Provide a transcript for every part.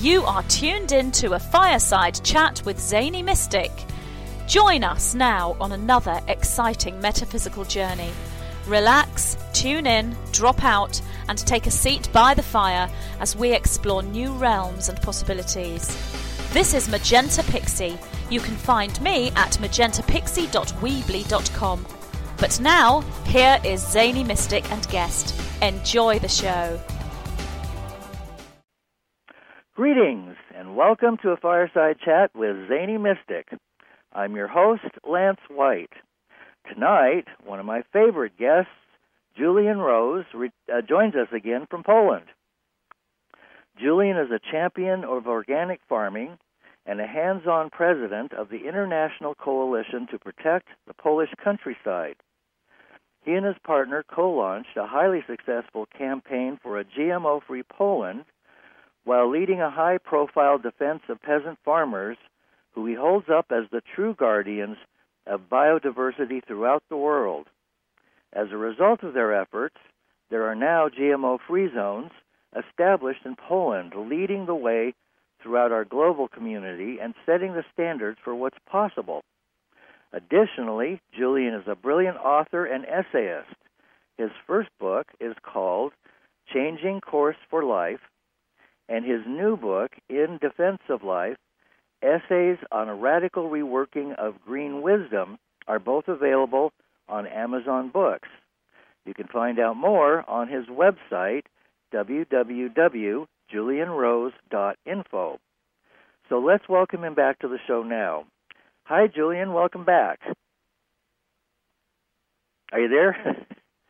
You are tuned in to a fireside chat with Zany Mystic. Join us now on another exciting metaphysical journey. Relax, tune in, drop out, and take a seat by the fire as we explore new realms and possibilities. This is Magenta Pixie. You can find me at magentapixie.weebly.com. But now, here is Zany Mystic and guest. Enjoy the show. Greetings, and welcome to a fireside chat with Zany Mystic. I'm your host, Lance White. Tonight, one of my favorite guests, Julian Rose, joins us again from Poland. Julian is a champion of organic farming and a hands-on president of the International Coalition to Protect the Polish Countryside. He and his partner co-launched a highly successful campaign for a GMO-free Poland while leading a high-profile defense of peasant farmers who he holds up as the true guardians of biodiversity throughout the world. As a result of their efforts, there are now GMO-free zones established in Poland, leading the way throughout our global community and setting the standards for what's possible. Additionally, Julian is a brilliant author and essayist. His first book is called Changing Course for Life, and his new book, In Defense of Life, Essays on a Radical Reworking of Green Wisdom, are both available on Amazon Books. You can find out more on his website, www.julianrose.info. So let's welcome him back to the show now. Hi, Julian. Welcome back. Are you there?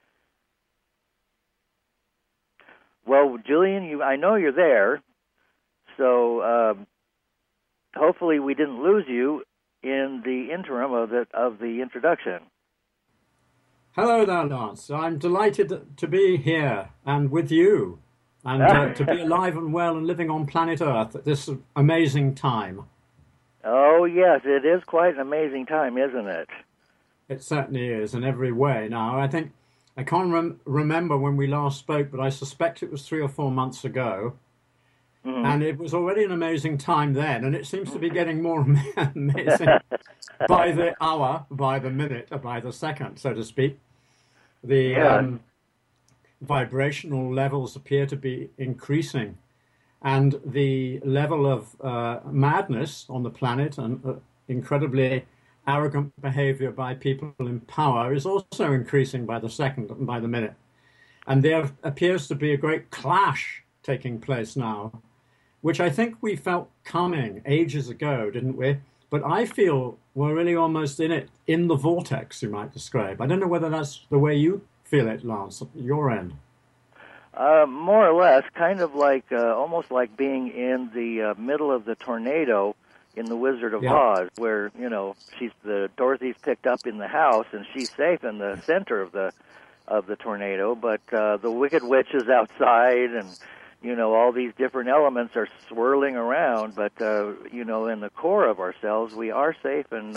Well, Julian, I know you're there, so hopefully we didn't lose you in the interim of the introduction. Hello there, Lance. I'm delighted to be here and with you, and to be alive and well and living on planet Earth at this amazing time. Oh, yes, it is quite an amazing time, isn't it? It certainly is in every way. Now, I think I can't remember when we last spoke, but I suspect it was 3 or 4 months ago. Mm-hmm. And it was already an amazing time then, and it seems to be getting more amazing by the hour, by the minute, or by the second, so to speak. The vibrational levels appear to be increasing, and the level of madness on the planet and incredibly arrogant behavior by people in power is also increasing by the second and by the minute. And there appears to be a great clash taking place now, which I think we felt coming ages ago, didn't we? But I feel we're really almost in it, in the vortex, you might describe. I don't know whether that's the way you feel it, Lance, at your end. More or less, kind of like, almost like being in the middle of the tornado in The Wizard of Oz, where, Dorothy's picked up in the house and she's safe in the center of the tornado, but the Wicked Witch is outside, and all these different elements are swirling around, but in the core of ourselves, we are safe and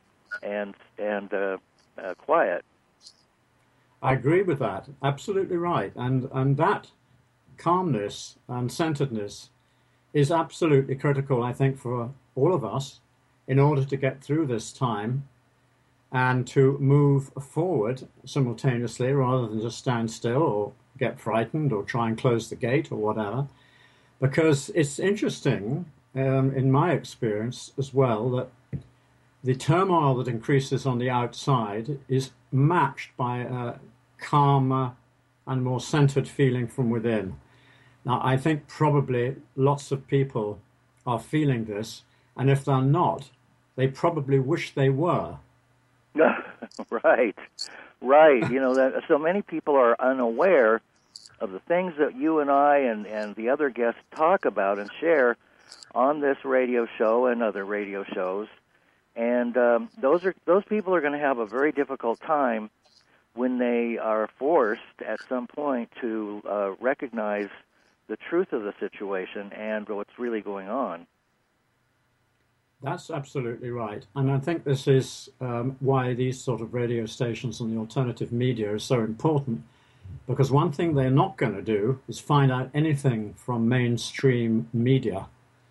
quiet. I agree with that. Absolutely right. And that calmness and centeredness is absolutely critical, I think, for all of us in order to get through this time and to move forward simultaneously rather than just stand still or get frightened or try and close the gate or whatever. Because it's interesting, in my experience as well, that the turmoil that increases on the outside is matched by a calmer and more centered feeling from within. Now, I think probably lots of people are feeling this, and if they're not, they probably wish they were. Right. That so many people are unaware of the things that you and I and the other guests talk about and share on this radio show and other radio shows. And those people are going to have a very difficult time when they are forced at some point to recognize the truth of the situation and what's really going on. That's absolutely right. And I think this is why these sort of radio stations and the alternative media are so important, because one thing they're not going to do is find out anything from mainstream media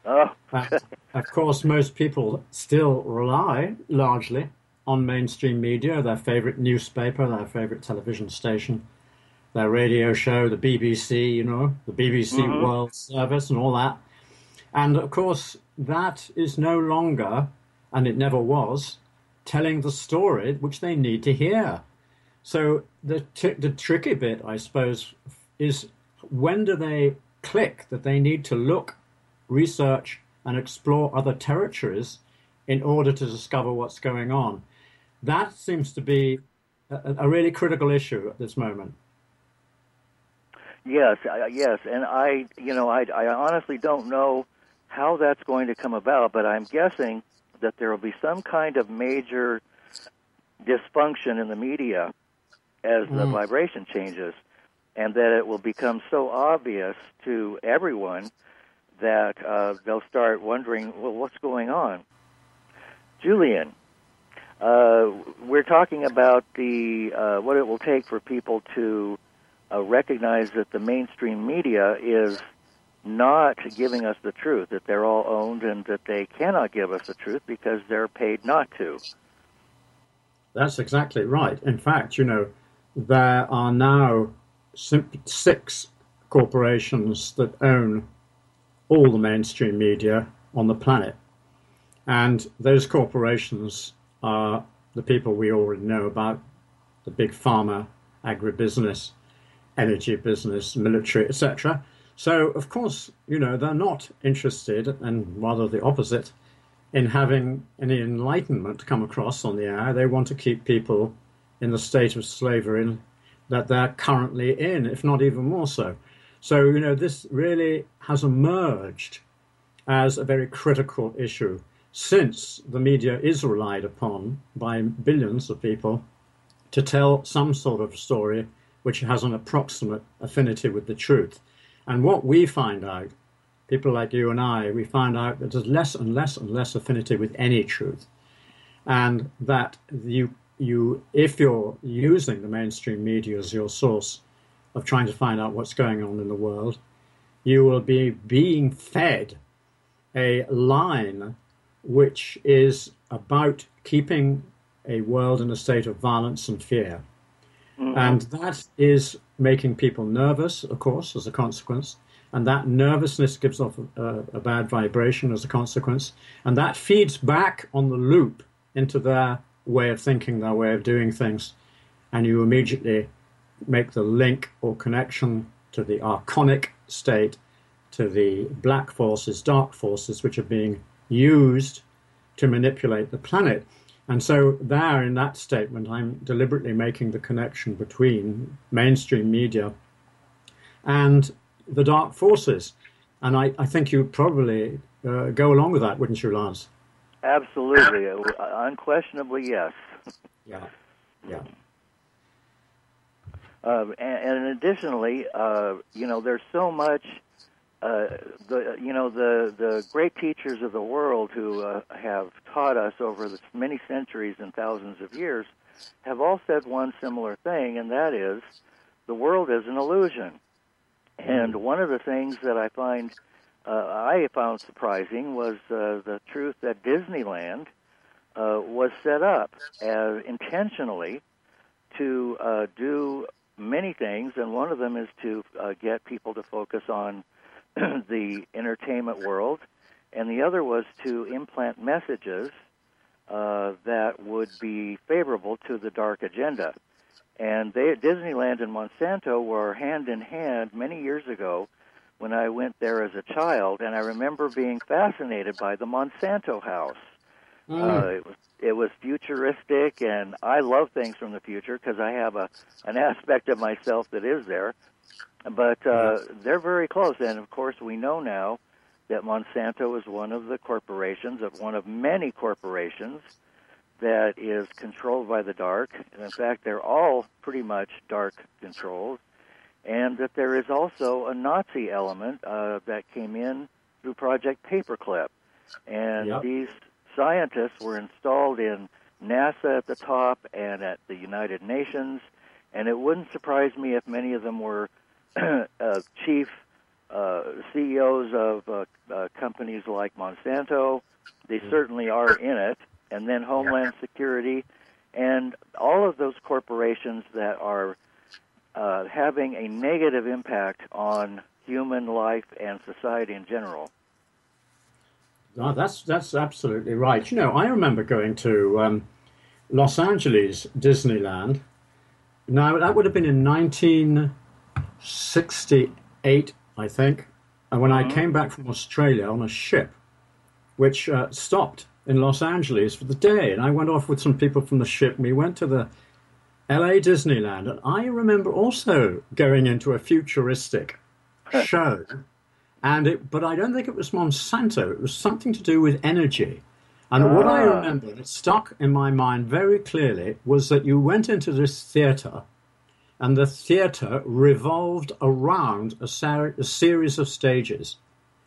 Oh. And of course, most people still rely largely on mainstream media, their favorite newspaper, their favorite television station, their radio show, the BBC, the BBC Mm-hmm. World Service and all that. And of course, that is no longer, and it never was, telling the story which they need to hear. So the tricky bit, I suppose, is when do they click that they need to look, research, and explore other territories in order to discover what's going on? That seems to be a really critical issue at this moment. Yes, yes, and I honestly don't know how that's going to come about, but I'm guessing that there will be some kind of major dysfunction in the media as the vibration changes, and that it will become so obvious to everyone that they'll start wondering, well, what's going on? Julian, we're talking about the what it will take for people to recognize that the mainstream media is not giving us the truth, that they're all owned and that they cannot give us the truth because they're paid not to. That's exactly right. In fact, there are now 6 corporations that own all the mainstream media on the planet. And those corporations are the people we already know about, the big pharma, agribusiness, energy business, military, etc. So, of course, they're not interested, and rather the opposite, in having any enlightenment come across on the air. They want to keep people in the state of slavery that they're currently in, if not even more so. So, this really has emerged as a very critical issue since the media is relied upon by billions of people to tell some sort of story which has an approximate affinity with the truth. And what we find out, people like you and I, we find out that there's less and less and less affinity with any truth. And that if you're using the mainstream media as your source of trying to find out what's going on in the world, you will be being fed a line which is about keeping a world in a state of violence and fear. Mm-hmm. And that is making people nervous, of course, as a consequence. And that nervousness gives off a bad vibration as a consequence. And that feeds back on the loop into their way of thinking, their way of doing things. And you immediately make the link or connection to the archonic state, to the black forces, dark forces, which are being used to manipulate the planet. And so there, in that statement, I'm deliberately making the connection between mainstream media and the dark forces. And I think you'd probably go along with that, wouldn't you, Lance? Absolutely. Unquestionably, yes. Yeah. And additionally, there's so much. The great teachers of the world who have taught us over the many centuries and thousands of years have all said one similar thing, and that is the world is an illusion. And one of the things that I found surprising was the truth that Disneyland was set up intentionally to do many things, and one of them is to get people to focus on the entertainment world, and the other was to implant messages that would be favorable to the dark agenda. And Disneyland and Monsanto were hand in hand many years ago when I went there as a child, and I remember being fascinated by the Monsanto house. It was futuristic, and I love things from the future because I have an aspect of myself that is there. But they're very close, and of course we know now that Monsanto is one of the corporations, one of many corporations that is controlled by the dark. And in fact, they're all pretty much dark controlled, and that there is also a Nazi element that came in through Project Paperclip. And these scientists were installed in NASA at the top and at the United Nations, and it wouldn't surprise me if many of them were chief CEOs of companies like Monsanto. They certainly are in it. And then Homeland Security and all of those corporations that are having a negative impact on human life and society in general. Oh, that's absolutely right. You know, I remember going to Los Angeles Disneyland. Now, that would have been in 1968, I think, and when I came back from Australia on a ship, which stopped in Los Angeles for the day. And I went off with some people from the ship, and we went to the LA Disneyland. And I remember also going into a futuristic show. But I don't think it was Monsanto. It was something to do with energy. And what I remember, it stuck in my mind very clearly, was that you went into this theater, and the theater revolved around a series of stages.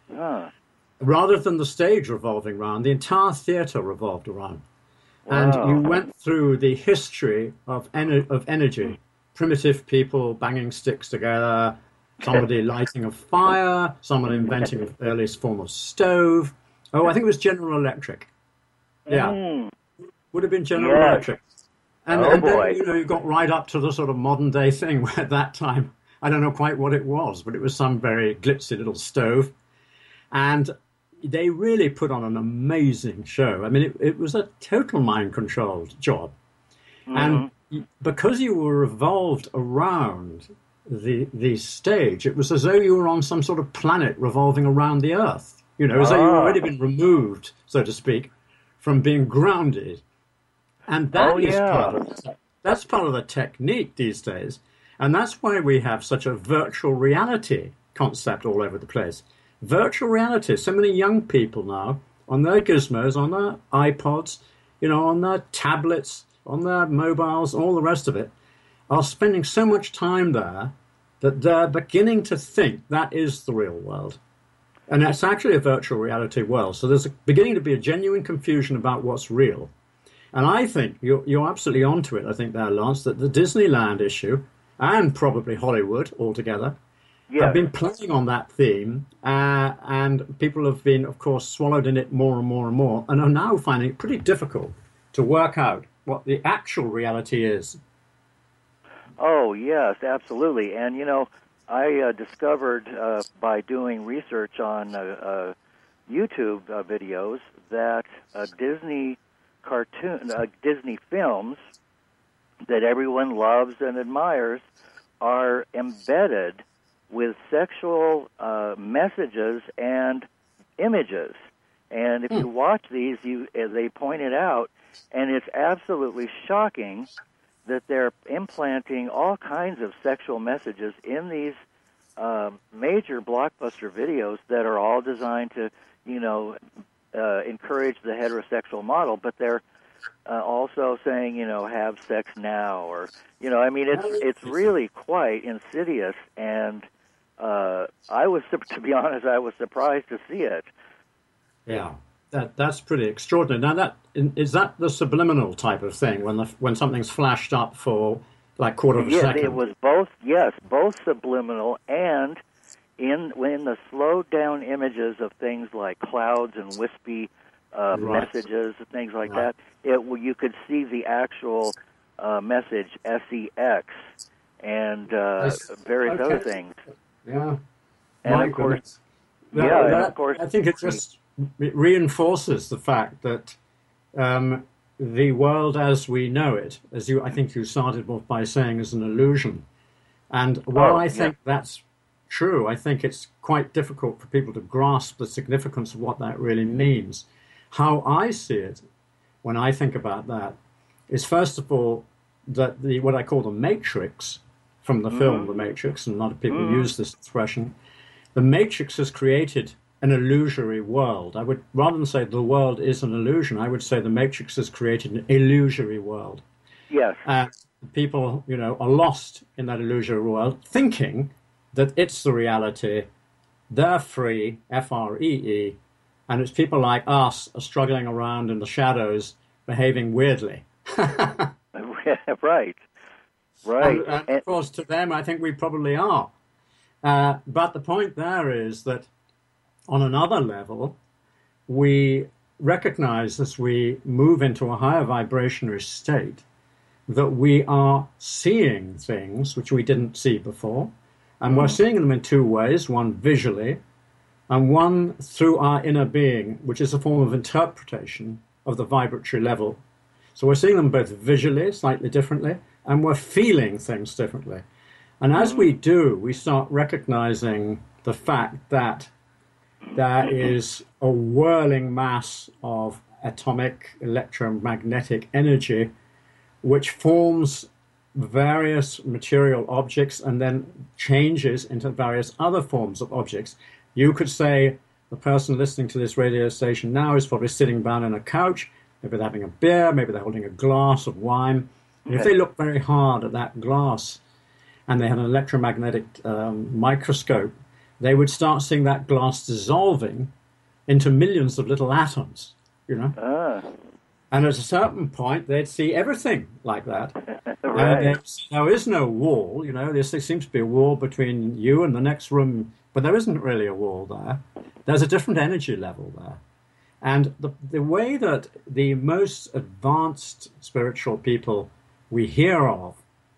Rather than the stage revolving around, the entire theater revolved around. Wow. And you went through the history of energy, primitive people banging sticks together, somebody lighting a fire, someone inventing the earliest form of stove. Oh, I think it was General Electric. Yeah. Would have been General Electric. And then, you know, you got right up to the sort of modern day thing where at that time, I don't know quite what it was, but it was some very glitzy little stove. And they really put on an amazing show. I mean, it was a total mind-controlled job. And because you were revolved around the stage, it was as though you were on some sort of planet revolving around the Earth. You know, as though you'd already been removed, so to speak, from being grounded. And that is that's part of the technique these days. And that's why we have such a virtual reality concept all over the place. Virtual reality. So many young people now, on their gizmos, on their iPods, you know, on their tablets, on their mobiles, all the rest of it, are spending so much time there that they're beginning to think that is the real world. And that's actually a virtual reality world. So there's beginning to be a genuine confusion about what's real. And I think you're absolutely onto it, I think there, Lance, that the Disneyland issue, and probably Hollywood altogether, have been playing on that theme, and people have been, of course, swallowed in it more and more and more, and are now finding it pretty difficult to work out what the actual reality is. Oh, yes, absolutely. And, you know, I discovered by doing research on YouTube videos that Disney Disney films that everyone loves and admires are embedded with sexual messages and images. And if you watch these, they point it out, and it's absolutely shocking that they're implanting all kinds of sexual messages in these major blockbuster videos that are all designed to, you know, encourage the heterosexual model, but they're also saying, you know, have sex now, or, you know, I mean, it's really quite insidious, and to be honest, I was surprised to see it. Yeah, that's pretty extraordinary. Now, is that the subliminal type of thing when something's flashed up for like quarter of a second? It was both subliminal and in the slowed down images of things like clouds and wispy messages and things like that. You could see the actual message SEX and various other things. Yeah, and of course, I think it just reinforces the fact that the world as we know it, I think you started off by saying, is an illusion. And while I think that's true, I think it's quite difficult for people to grasp the significance of what that really means. How I see it, when I think about that, is first of all that what I call the Matrix from the film The Matrix, and a lot of people use this expression. The Matrix has created an illusory world. I would, rather than say the world is an illusion, I would say the Matrix has created an illusory world. Yes. People, you know, are lost in that illusory world, thinking that it's the reality. They're free, Free, and it's people like us are struggling around in the shadows, behaving weirdly. Right. And of course, to them, I think we probably are. But the point there is that on another level, we recognize as we move into a higher vibrationary state that we are seeing things which we didn't see before. And we're seeing them in two ways, one visually and one through our inner being, which is a form of interpretation of the vibratory level. So we're seeing them both visually, slightly differently, and we're feeling things differently. And as we do, we start recognizing the fact that there is a whirling mass of atomic electromagnetic energy which forms various material objects and then changes into various other forms of objects. You could say the person listening to this radio station now is probably sitting down on a couch, maybe they're having a beer, maybe they're holding a glass of wine. And if they look very hard at that glass and they had an electromagnetic microscope, they would start seeing that glass dissolving into millions of little atoms, you know. And at a certain point, they'd see everything like that. Right. There is no wall, you know. There seems to be a wall between you and the next room, but there isn't really a wall there. There's a different energy level there. And the way that the most advanced spiritual people we hear of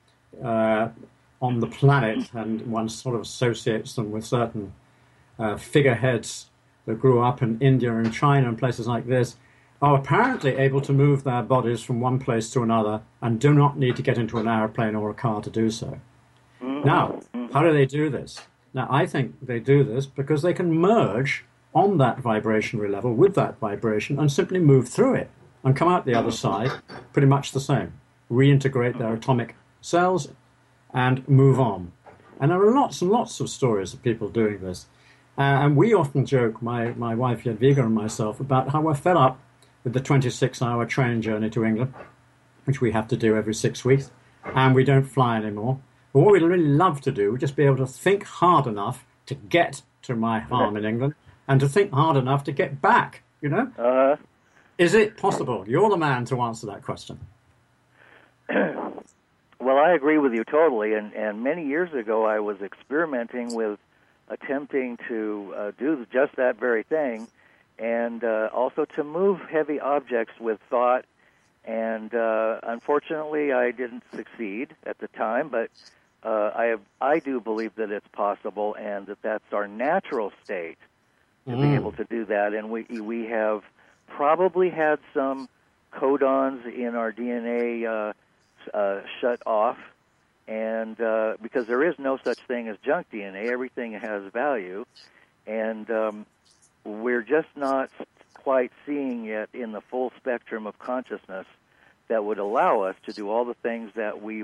on the planet, and one sort of associates them with certain figureheads that grew up in India and China and places like this, are apparently able to move their bodies from one place to another and do not need to get into an airplane or a car to do so. Now, how do they do this? Now, I think they do this because they can merge on that vibrationary level with that vibration and simply move through it and come out the other side pretty much the same, reintegrate their atomic cells and move on. And there are lots and lots of stories of people doing this. And we often joke, my wife Jadwiga and myself, about how we're fed up with the 26-hour train journey to England, which we have to do every 6 weeks, and we don't fly anymore. But what we'd really love to do would just be able to think hard enough to get to my farm in England and to think hard enough to get back, you know? Is it possible? You're the man to answer that question. Well, I agree with you totally, and many years ago I was experimenting with attempting to do just that very thing, and also to move heavy objects with thought. And unfortunately, I didn't succeed at the time, but I do believe that it's possible, and that's our natural state to be able to do that. And we have probably had some codons in our DNA shut off, and because there is no such thing as junk DNA, everything has value, and we're just not quite seeing it in the full spectrum of consciousness that would allow us to do all the things that we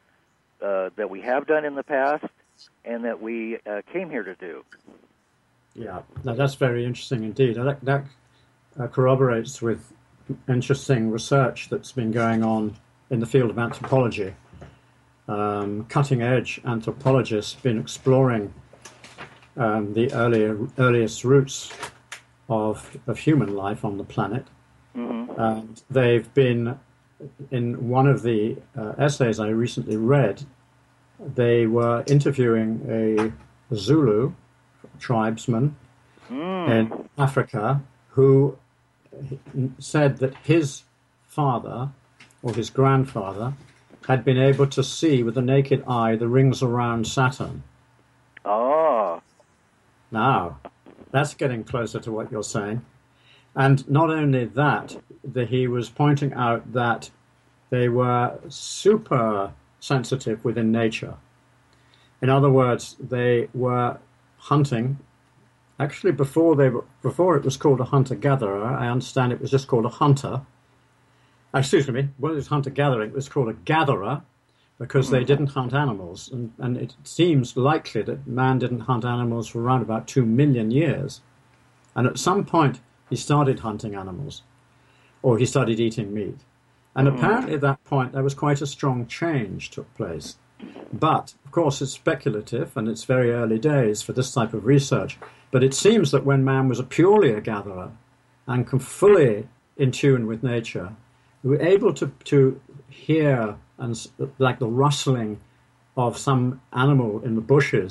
have done in the past and that we came here to do. Yeah, that's very interesting indeed. That corroborates with interesting research that's been going on in the field of anthropology. Cutting-edge anthropologists have been exploring the earliest roots of human life on the planet. And they've been, in one of the essays I recently read, they were interviewing a Zulu tribesman in Africa who said that his father or his grandfather had been able to see with the naked eye the rings around Saturn. Oh. Now, that's getting closer to what you're saying. And not only that, he was pointing out that they were super sensitive within nature. In other words, they were hunting. Actually, before it was called a hunter-gatherer, I understand it was just called a hunter. Excuse me, when it was hunter-gathering, it was called a gatherer because they didn't hunt animals. And it seems likely that man didn't hunt animals for around about 2 million years. And at some point, he started hunting animals, or he started eating meat. And apparently at that point, there was quite a strong change took place. But, of course, it's speculative, and it's very early days for this type of research. But it seems that when man was purely a gatherer and fully in tune with nature, we were able to hear, and like the rustling of some animal in the bushes,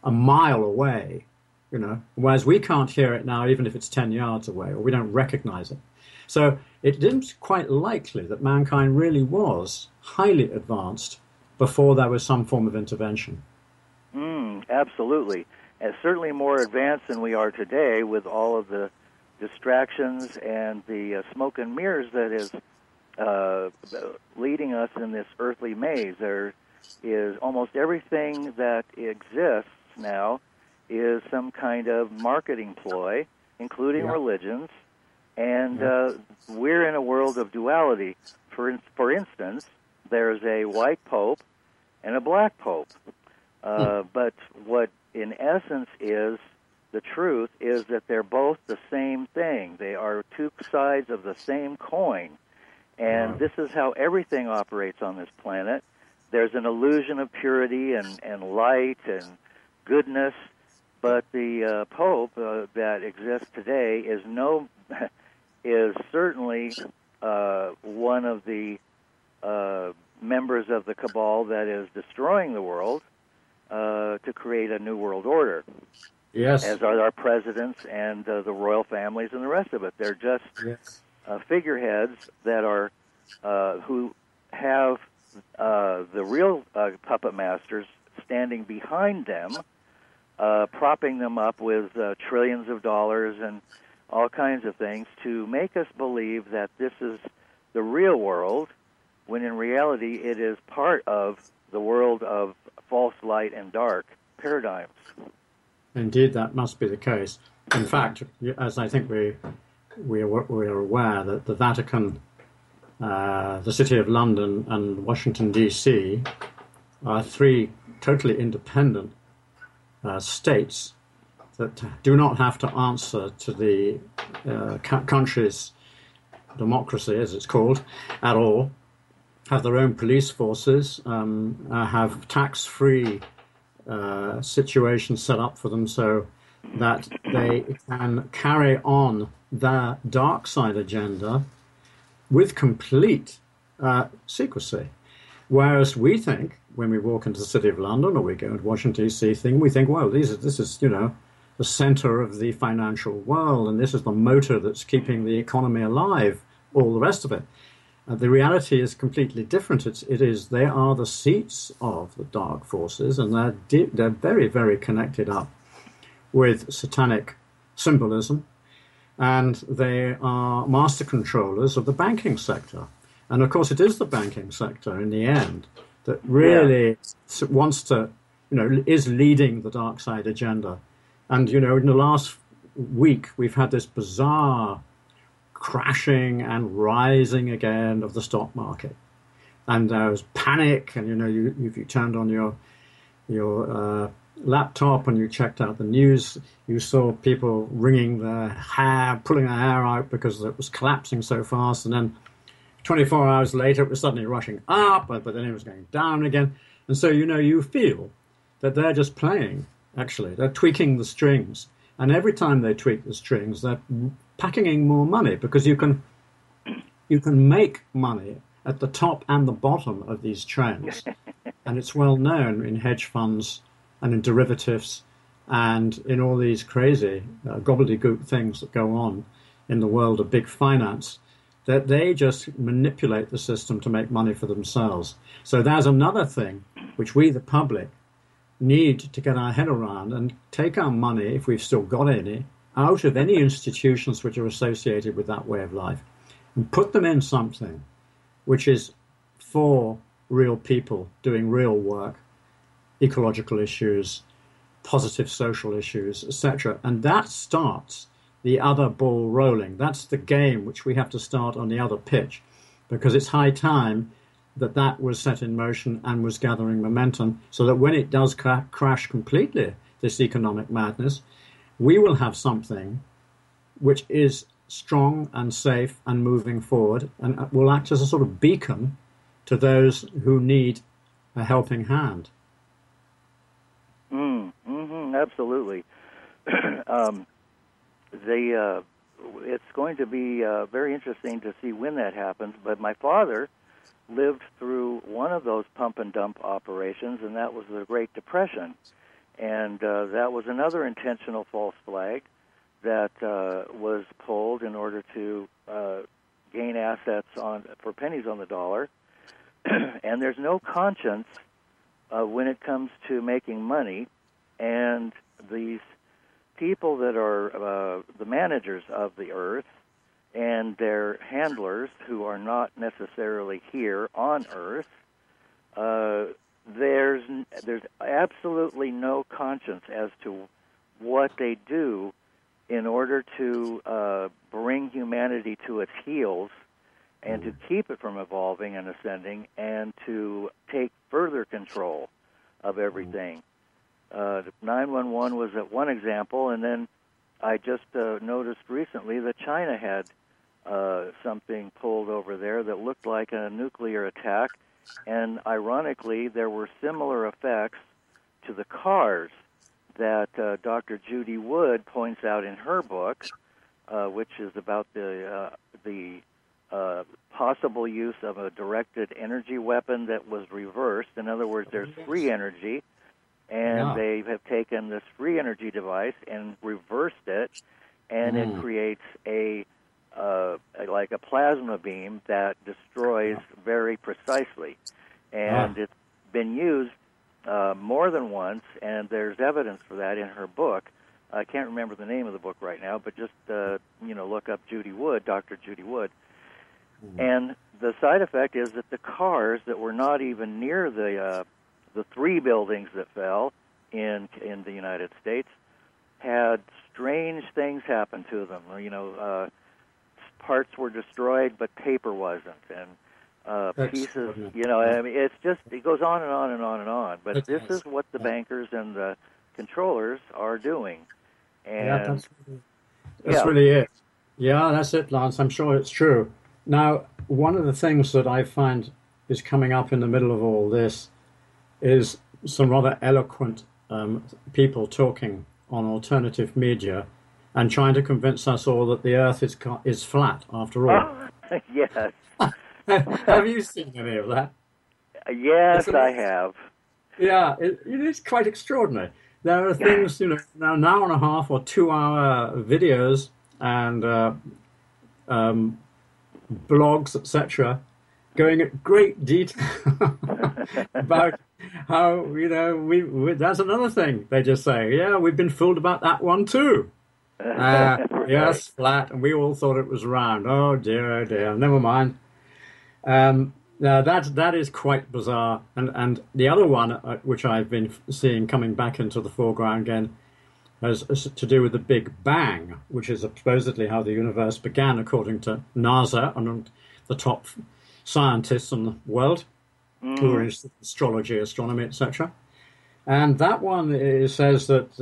a mile away, whereas we can't hear it now, even if it's 10 yards away, or we don't recognize it. So it seems quite likely that mankind really was highly advanced before there was some form of intervention. Absolutely. And certainly more advanced than we are today with all of the distractions and the smoke and mirrors that is leading us in this earthly maze. There is almost everything that exists now is some kind of marketing ploy, including religions, and we're in a world of duality. For instance, there's a white pope and a black pope. But what in essence is the truth is that they're both the same thing. They are two sides of the same coin. And this is how everything operates on this planet. There's an illusion of purity and light and goodness, but the Pope that exists today is certainly one of the members of the cabal that is destroying the world to create a new world order. Yes. As are our presidents and the royal families and the rest of it. They're just figureheads that are who have the real puppet masters standing behind them, propping them up with trillions of dollars and all kinds of things to make us believe that this is the real world, when in reality it is part of the world of false light and dark paradigms. Indeed, that must be the case. In fact, as I think we are aware, that the Vatican, the City of London, and Washington, D.C. are three totally independent states that do not have to answer to the country's democracy, as it's called, at all, have their own police forces, have tax-free situations set up for them so that they can carry on their dark side agenda with complete secrecy. Whereas we think, when we walk into the City of London or we go into Washington, D.C., we think, well, this is the center of the financial world, and this is the motor that's keeping the economy alive, all the rest of it. The reality is completely different. They are the seats of the dark forces, and they're very, very connected up with satanic symbolism, and they are master controllers of the banking sector. And of course, it is the banking sector in the end that really wants to, is leading the dark side agenda. And, in the last week, we've had this bizarre crashing and rising again of the stock market. And there was panic, and, if you turned on your laptop and you checked out the news, you saw people wringing their hair, pulling their hair out because it was collapsing so fast. And then 24 hours later, it was suddenly rushing up, but then it was going down again. And so, you feel that they're just playing, actually. They're tweaking the strings. And every time they tweak the strings, they're packing in more money, because you can make money at the top and the bottom of these trends. And it's well known in hedge funds and in derivatives and in all these crazy gobbledygook things that go on in the world of big finance, that they just manipulate the system to make money for themselves. So there's another thing which we, the public, need to get our head around and take our money, if we've still got any, out of any institutions which are associated with that way of life and put them in something which is for real people doing real work, ecological issues, positive social issues, etc. And that starts the other ball rolling. That's the game which we have to start on the other pitch, because it's high time that was set in motion and was gathering momentum, so that when it does crash completely, this economic madness, we will have something which is strong and safe and moving forward, and will act as a sort of beacon to those who need a helping hand. Absolutely. It's going to be very interesting to see when that happens, but my father lived through one of those pump and dump operations, and that was the Great Depression. And that was another intentional false flag that was pulled in order to gain assets for pennies on the dollar. And there's no conscience when it comes to making money. And these people that are the managers of the earth and their handlers, who are not necessarily here on earth, there's absolutely no conscience as to what they do in order to bring humanity to its heels and to keep it from evolving and ascending and to take further control of everything. 911 was one example, and then I just noticed recently that China had something pulled over there that looked like a nuclear attack, and ironically, there were similar effects to the cars that Dr. Judy Wood points out in her book, which is about the possible use of a directed energy weapon that was reversed. In other words, there's free energy, and they have taken this free energy device and reversed it, and it creates like a plasma beam that destroys very precisely. And it's been used more than once, and there's evidence for that in her book. I can't remember the name of the book right now, but just look up Judy Wood, Dr. Judy Wood. And the side effect is that the cars that were not even near the 3 buildings that fell in the United States had strange things happen to them. Parts were destroyed, but paper wasn't, and pieces. I mean, it goes on and on and on and on. But this is what the bankers and the controllers are doing. And that's really it. Yeah, that's it, Lance. I'm sure it's true. Now, one of the things that I find is coming up in the middle of all this is some rather eloquent people talking on alternative media and trying to convince us all that the Earth is flat, after all. Yes. Have you seen any of that? Yes, I have. Yeah, it is quite extraordinary. There are things, now an hour and a half or 2-hour videos and blogs, etc., going at great detail about how, that's another thing they just say. Yeah, we've been fooled about that one too. Yes, flat, and we all thought it was round. Oh dear, never mind. Now that is quite bizarre. And the other one, which I've been seeing coming back into the foreground again, has to do with the Big Bang, which is supposedly how the universe began, according to NASA and the top scientists in the world, who are in astrology, astronomy, etc. And that one says that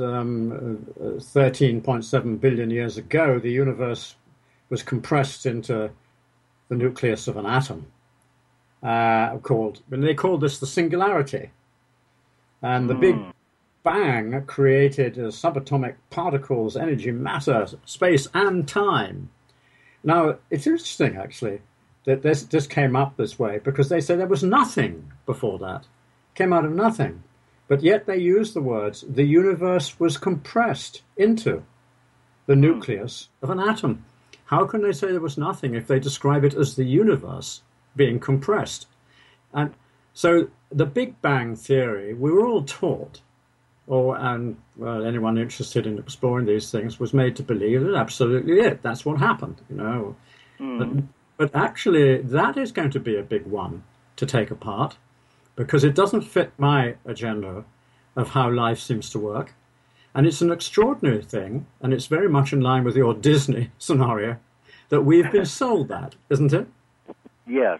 13.7 billion years ago, the universe was compressed into the nucleus of an atom, and they called this the singularity. And the Big Bang created subatomic particles, energy, matter, space, and time. Now, it's interesting, actually, that this came up this way, because they say there was nothing before that. It came out of nothing. But yet they use the words, the universe was compressed into the nucleus of an atom. How can they say there was nothing if they describe it as the universe being compressed? And so the Big Bang theory, we were all taught, anyone interested in exploring these things was made to believe that absolutely that's what happened, But actually, that is going to be a big one to take apart, because it doesn't fit my agenda of how life seems to work. And it's an extraordinary thing, and it's very much in line with your Disney scenario, that we've been sold that, isn't it? Yes.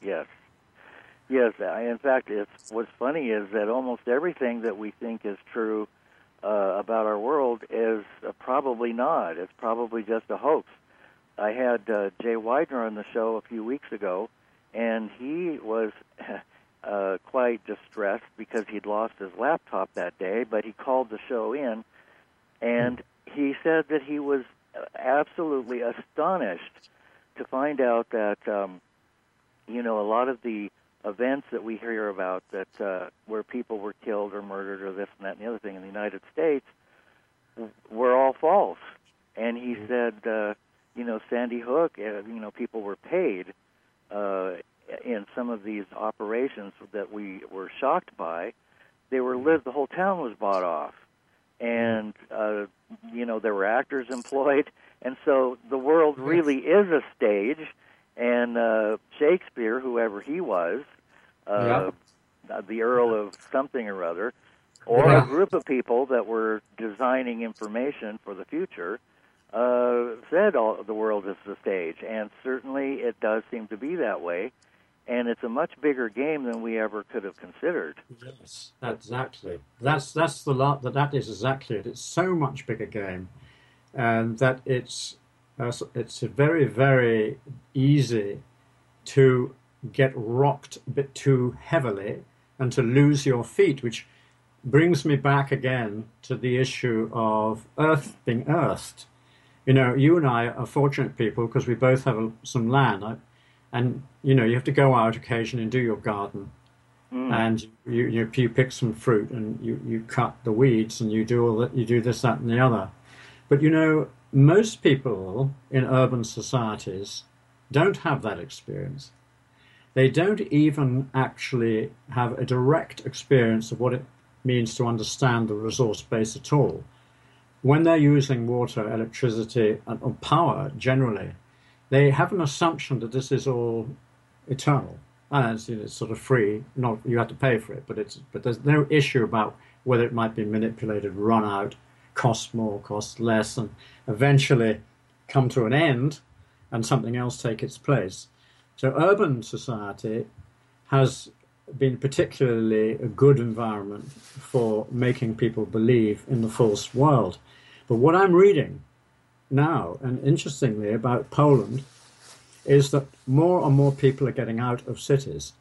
In fact, what's funny is that almost everything that we think is true about our world is probably not. It's probably just a hoax. I had Jay Weidner on the show a few weeks ago, and he was quite distressed because he'd lost his laptop that day, but he called the show in, and he said that he was absolutely astonished to find out that, a lot of the events that we hear about that where people were killed or murdered or this and that and the other thing in the United States were all false. And he said, Sandy Hook, people were paid in some of these operations that we were shocked by. They were the whole town was bought off, and there were actors employed, and so the world really is a stage. And Shakespeare, whoever he was, the Earl of something or other, or a group of people that were designing information for the future, said the world is the stage, and certainly it does seem to be that way, and it's a much bigger game than we ever could have considered. Yes, exactly. That is exactly it. It's so much bigger game, and that it's very, very easy to get rocked a bit too heavily and to lose your feet, which brings me back again to the issue of Earth being earthed. You and I are fortunate people because we both have some land, and you have to go out occasionally and do your garden, and you pick some fruit and you cut the weeds and you do this, that, and the other. But most people in urban societies don't have that experience. They don't even actually have a direct experience of what it means to understand the resource base at all. When they're using water, electricity, or power generally, they have an assumption that this is all eternal. And it's sort of free. Not you have to pay for it, but there's no issue about whether it might be manipulated, run out, cost more, cost less, and eventually come to an end and something else take its place. So urban society has been particularly a good environment for making people believe in the false world. But what I'm reading now, and interestingly about Poland, is that more and more people are getting out of cities.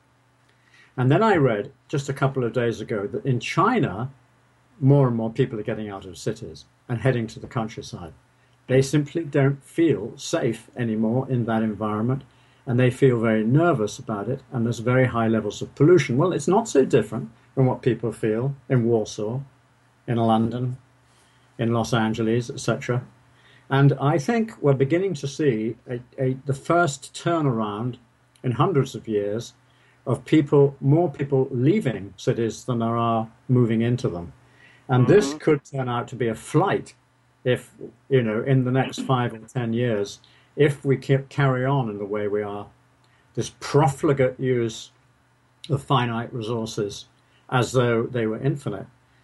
And then I read just a couple of days ago that in China, more and more people are getting out of cities and heading to the countryside. They simply don't feel safe anymore in that environment, and they feel very nervous about it, and there's very high levels of pollution. Well, it's not so different from what people feel in Warsaw, in London, in Los Angeles, etc. And I think we're beginning to see the first turnaround in hundreds of years of more people leaving cities than there are moving into them. And this could turn out to be a flight if, in the next 5 or 10 years, if we carry on in the way we are, this profligate use of finite resources as though they were infinite.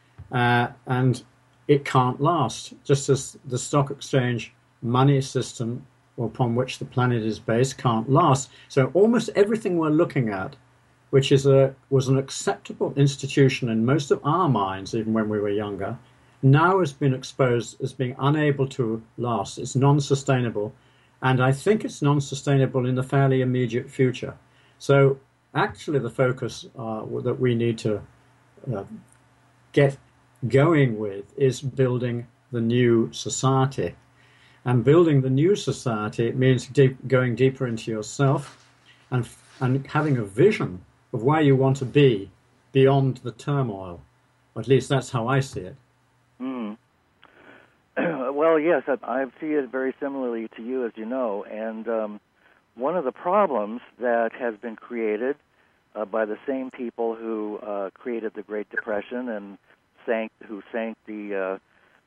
And it can't last, just as the stock exchange money system upon which the planet is based can't last. So almost everything we're looking at, which was an acceptable institution in most of our minds, even when we were younger, now has been exposed as being unable to last. It's non-sustainable. And I think it's non-sustainable in the fairly immediate future. So actually the focus that we need to get going with is building the new society. And building the new society, it means going deeper into yourself and having a vision of where you want to be beyond the turmoil. Or at least that's how I see it. Well, yes, I see it very similarly to you, as you know. And one of the problems that has been created by the same people who created the Great Depression and sank the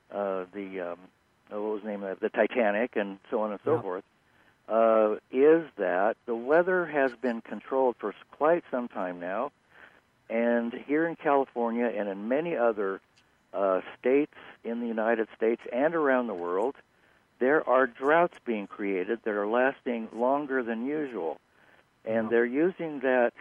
what was the name of it? The Titanic and so on and so forth, is that the weather has been controlled for quite some time now. And here in California and in many other states in the United States and around the world, there are droughts being created that are lasting longer than usual. And they're using that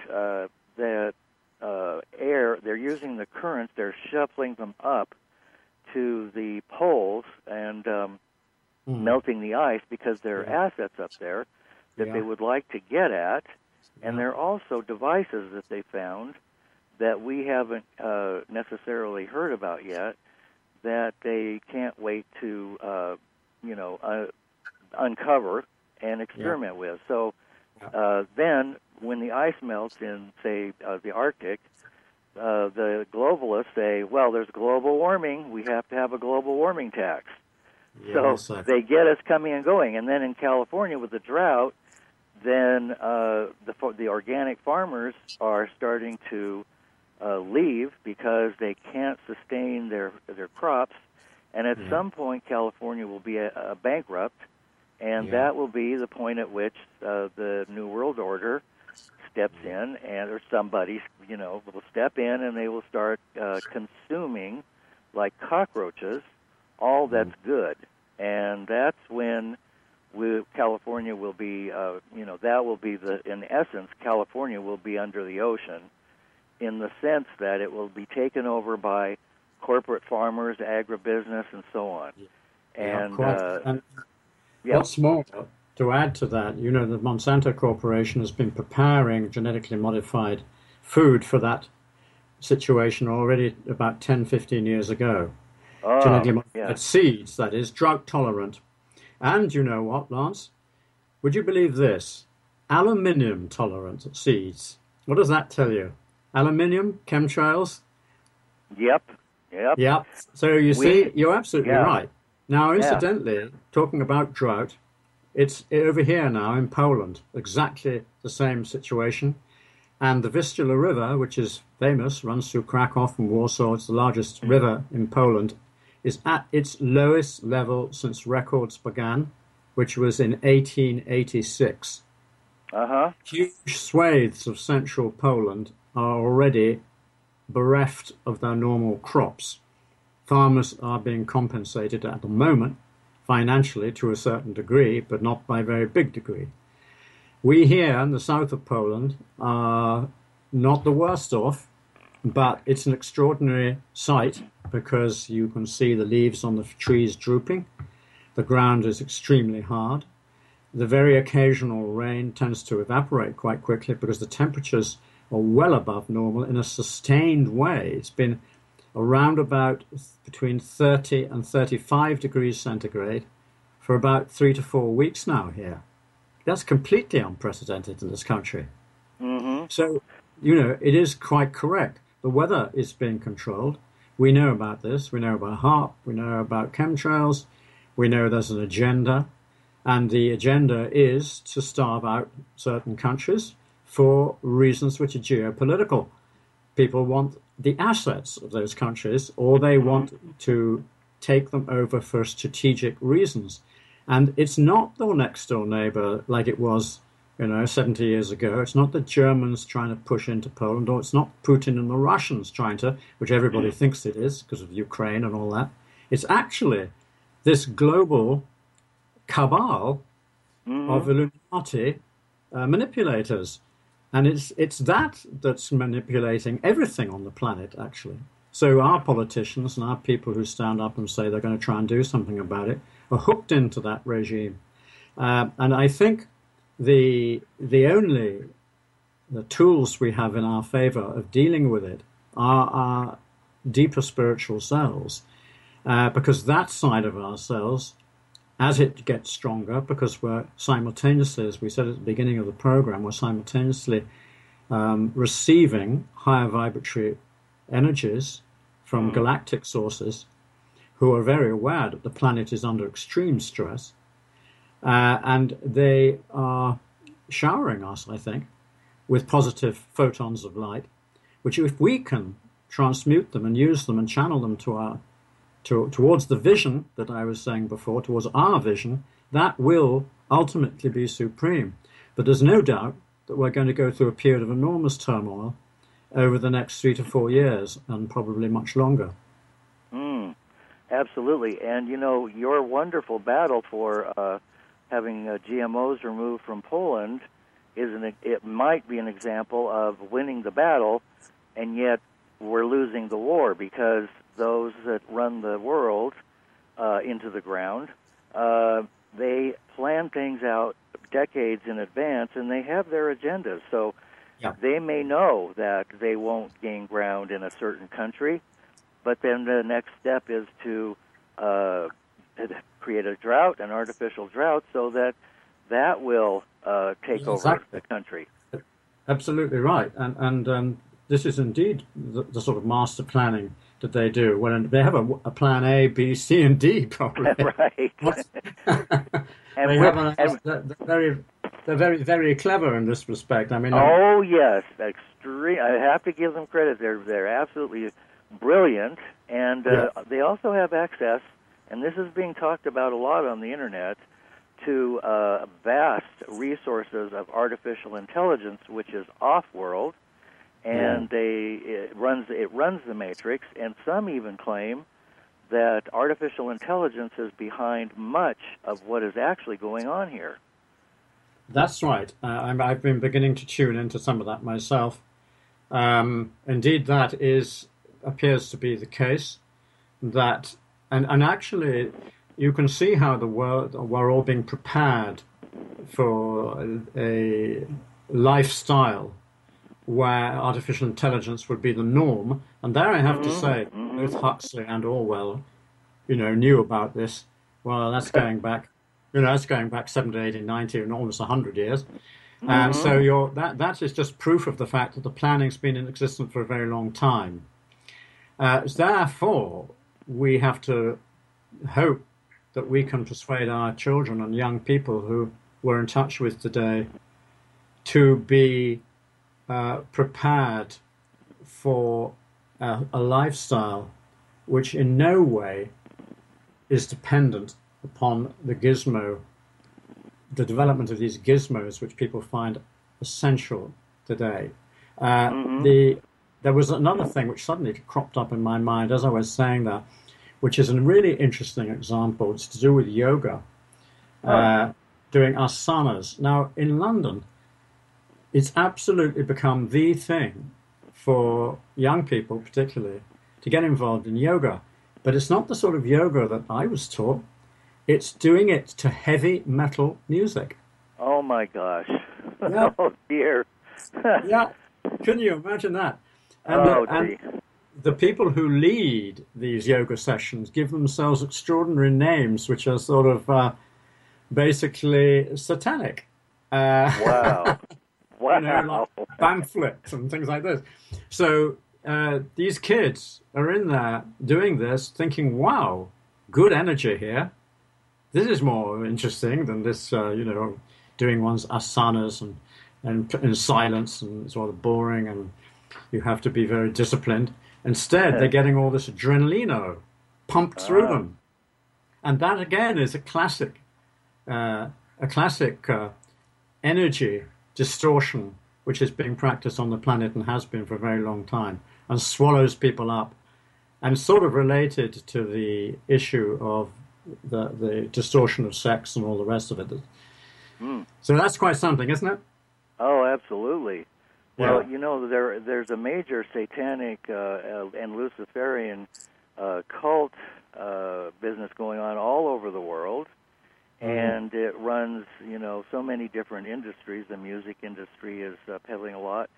air, they're using the currents, they're shuffling them up to the poles and melting the ice because there are assets up there that they would like to get at. And there are also devices that they found that we haven't necessarily heard about yet that they can't wait to, uncover and experiment with. So then when the ice melts in, say, the Arctic, the globalists say, well, there's global warming. We have to have a global warming tax. So they get us coming and going. And then in California with the drought, then the organic farmers are starting to leave because they can't sustain their crops. And at some point, California will be a bankrupt, and that will be the point at which the New World Order steps in, or somebody, will step in, and they will start consuming, like cockroaches, all that's good. And that's when California will be, that will be in essence, California will be under the ocean, in the sense that it will be taken over by corporate farmers, agribusiness, and so on. What's more, to add to that, the Monsanto Corporation has been preparing genetically modified food for that situation already about 10, 15 years ago. Genetically modified seeds, that is, drought tolerant. And you know what, Lance? Would you believe this? Aluminium tolerant seeds. What does that tell you? Aluminium, chemtrails? Yep. So you see, you're absolutely right. Now, incidentally, talking about drought, it's over here now in Poland, exactly the same situation. And the Vistula River, which is famous, runs through Krakow and Warsaw, it's the largest river in Poland, is at its lowest level since records began, which was in 1886. Huge swathes of central Poland are already bereft of their normal crops. Farmers are being compensated at the moment financially to a certain degree, but not by a very big degree. We here in the south of Poland are not the worst off, but it's an extraordinary sight because you can see the leaves on the trees drooping. The ground is extremely hard. The very occasional rain tends to evaporate quite quickly because the temperatures are well above normal in a sustained way. It's been around about between 30 and 35 degrees centigrade for about 3 to 4 weeks now here. That's completely unprecedented in this country. So, it is quite correct. The weather is being controlled. We know about this. We know about HAARP. We know about chemtrails. We know there's an agenda. And the agenda is to starve out certain countries for reasons which are geopolitical. People want the assets of those countries, or they want to take them over for strategic reasons. And it's not the next door neighbor like it was, 70 years ago. It's not the Germans trying to push into Poland, or it's not Putin and the Russians trying to, which everybody thinks it is because of Ukraine and all that. It's actually this global cabal of Illuminati manipulators. And it's that that's manipulating everything on the planet, actually. So our politicians and our people who stand up and say they're going to try and do something about it are hooked into that regime. And I think the tools we have in our favor of dealing with it are our deeper spiritual selves. Because that side of ourselves, as it gets stronger, because we're simultaneously, as we said at the beginning of the program, we're simultaneously receiving higher vibratory energies from galactic sources who are very aware that the planet is under extreme stress. And they are showering us, I think, with positive photons of light, which if we can transmute them and use them and channel them towards the vision that I was saying before, towards our vision, that will ultimately be supreme. But there's no doubt that we're going to go through a period of enormous turmoil over the next 3 to 4 years, and probably much longer. Absolutely. And, your wonderful battle for having GMOs removed from Poland it might be an example of winning the battle, and yet we're losing the war, because those that run the world into the ground, they plan things out decades in advance, and they have their agendas. So they may know that they won't gain ground in a certain country, but then the next step is to create a drought, an artificial drought, so that will take over the country. Absolutely right. And this is indeed the sort of master planning that they do. When they have a plan A, B, C, and D, probably. Right. They have they're very, very clever in this respect. I mean, oh yes, extreme. I have to give them credit. They're absolutely brilliant, and they also have access. And this is being talked about a lot on the internet, to vast resources of artificial intelligence, which is off-world, and it runs the Matrix. And some even claim that artificial intelligence is behind much of what is actually going on here. That's right. I've been beginning to tune into some of that myself. Indeed, that appears to be the case. That and actually, you can see how we're all being prepared for a lifestyle where artificial intelligence would be the norm. And there I have to say, both Huxley and Orwell, knew about this. Well, that's going back, that's going back 70, 80, 90, and almost 100 years. And so that is just proof of the fact that the planning's been in existence for a very long time. Therefore, we have to hope that we can persuade our children and young people who we're in touch with today to be prepared for a lifestyle which in no way is dependent upon the development of these gizmos, which people find essential today. There was another thing which suddenly cropped up in my mind as I was saying that, which is a really interesting example. It's to do with yoga, doing asanas. Now, in London, it's absolutely become the thing for young people, particularly, to get involved in yoga. But it's not the sort of yoga that I was taught. It's doing it to heavy metal music. Oh, my gosh. Yeah. Oh, dear. Yeah. Can you imagine that? And the people who lead these yoga sessions give themselves extraordinary names, which are sort of basically satanic. Wow. Like pamphlets and things like this. So these kids are in there doing this, thinking, wow, good energy here. This is more interesting than this, doing one's asanas and in silence, and it's rather boring, and you have to be very disciplined. Instead, they're getting all this adrenaline pumped through them. And that, again, is a classic energy distortion, which is being practiced on the planet and has been for a very long time, and swallows people up, and sort of related to the issue of the distortion of sex and all the rest of it. So that's quite something, isn't it? Oh, absolutely. Well, there's a major satanic and Luciferian cult business going on all over the world, and it runs, so many different industries. The music industry is peddling a lot.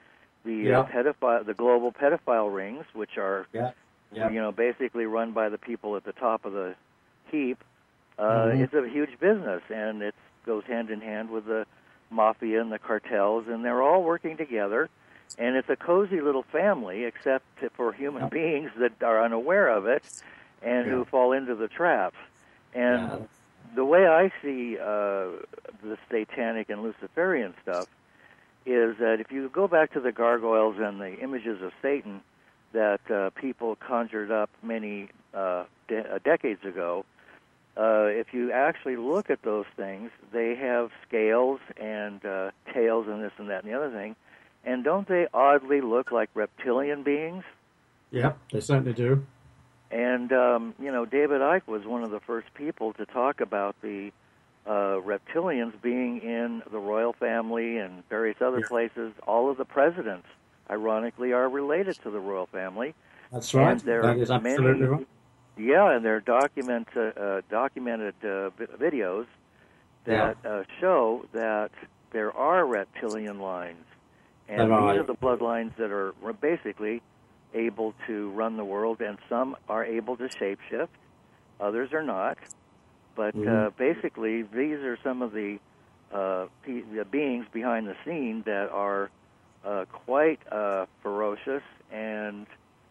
The global pedophile rings, which are, basically run by the people at the top of the heap. It's a huge business, and it goes hand in hand with the mafia and the cartels, and they're all working together, and it's a cozy little family, except for human beings that are unaware of it and who fall into the traps. And the way I see the satanic and Luciferian stuff is that if you go back to the gargoyles and the images of Satan that people conjured up many decades ago, if you actually look at those things, they have scales and tails and this and that and the other thing. And don't they oddly look like reptilian beings? Yeah, they certainly do. And, David Icke was one of the first people to talk about the reptilians being in the royal family and various other places. All of the presidents, ironically, are related to the royal family. That's right. That is absolutely right. Yeah, and there are documented videos that show that there are reptilian lines. And these are the bloodlines that are basically able to run the world, and some are able to shapeshift, others are not. But basically, these are some of the beings behind the scene that are quite ferocious, and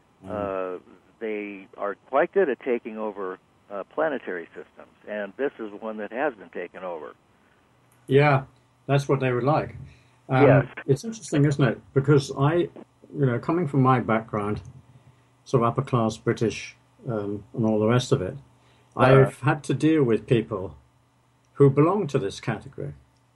they are quite good at taking over planetary systems, and this is one that has been taken over. Yeah, that's what they would like. Yes. It's interesting, isn't it? Because coming from my background, sort of upper-class British and all the rest of it, I've had to deal with people who belong to this category.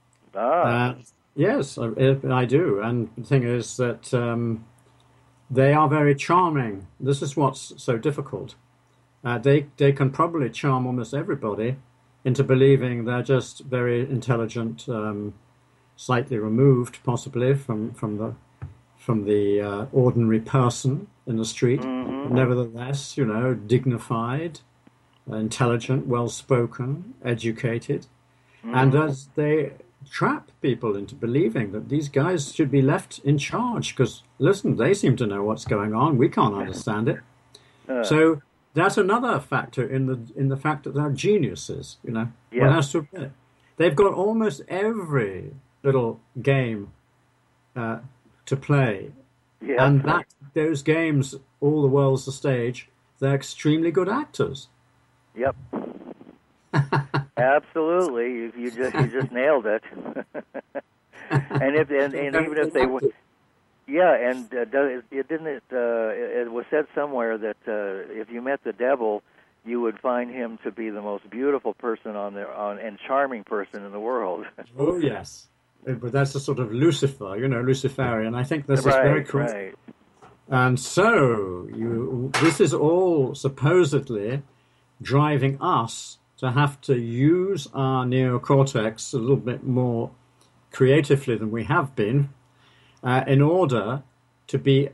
Yes, I do. And the thing is that they are very charming. This is what's so difficult. They can probably charm almost everybody into believing they're just very intelligent, slightly removed, possibly from the ordinary person in the street. Mm-hmm. Nevertheless, dignified, intelligent, well-spoken, educated, and as they trap people into believing that these guys should be left in charge because, listen, they seem to know what's going on. We can't understand it. So that's another factor in the fact that they're geniuses. One has to admit, they've got almost every little game to play, and those games, all the world's the stage. They're extremely good actors. Yep. Absolutely, you just nailed it. and even if they would, it was said somewhere that if you met the devil, you would find him to be the most beautiful person and charming person in the world. Oh yes, but that's a sort of Lucifer, Luciferian. I think this is very correct. Right. And so this is all supposedly driving us to have to use our neocortex a little bit more creatively than we have been in order to be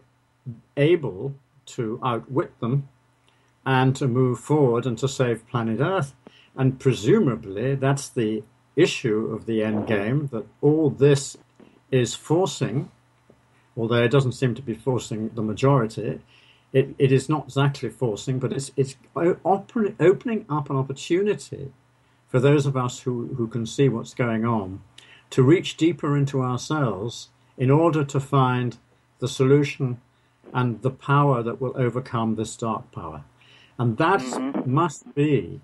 able to outwit them and to move forward and to save planet Earth. And presumably that's the issue of the end game, that all this is forcing, although it doesn't seem to be forcing the majority. It is not exactly forcing, but it's opening up an opportunity for those of us who can see what's going on to reach deeper into ourselves in order to find the solution and the power that will overcome this dark power. And that must be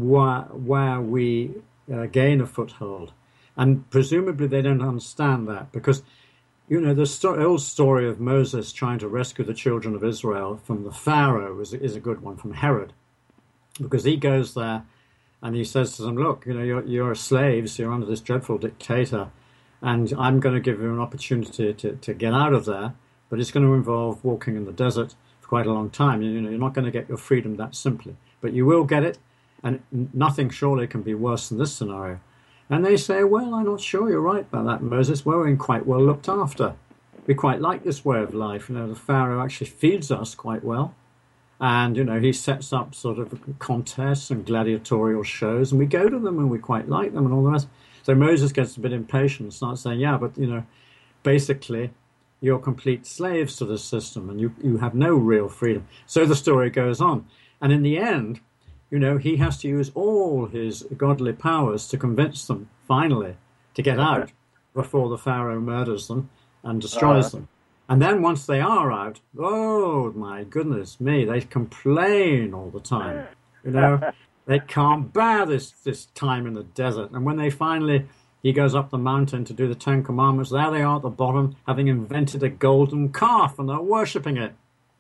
where we gain a foothold. And presumably they don't understand that because the old story of Moses trying to rescue the children of Israel from the Pharaoh is a good one, from Herod, because he goes there and he says to them, look, you're slaves, you're under this dreadful dictator, and I'm going to give you an opportunity to get out of there, but it's going to involve walking in the desert for quite a long time. You're not going to get your freedom that simply, but you will get it, and nothing surely can be worse than this scenario. And they say, well, I'm not sure you're right about that, Moses. We're being quite well looked after. We quite like this way of life. The Pharaoh actually feeds us quite well. And, he sets up sort of contests and gladiatorial shows, and we go to them and we quite like them and all the rest. So Moses gets a bit impatient and starts saying, yeah, but, basically you're complete slaves to this system and you have no real freedom. So the story goes on. And in the end, he has to use all his godly powers to convince them, finally, to get out before the Pharaoh murders them and destroys them. And then once they are out, oh, my goodness me, they complain all the time. They can't bear this time in the desert. And when he goes up the mountain to do the Ten Commandments, there they are at the bottom, having invented a golden calf, and they're worshipping it.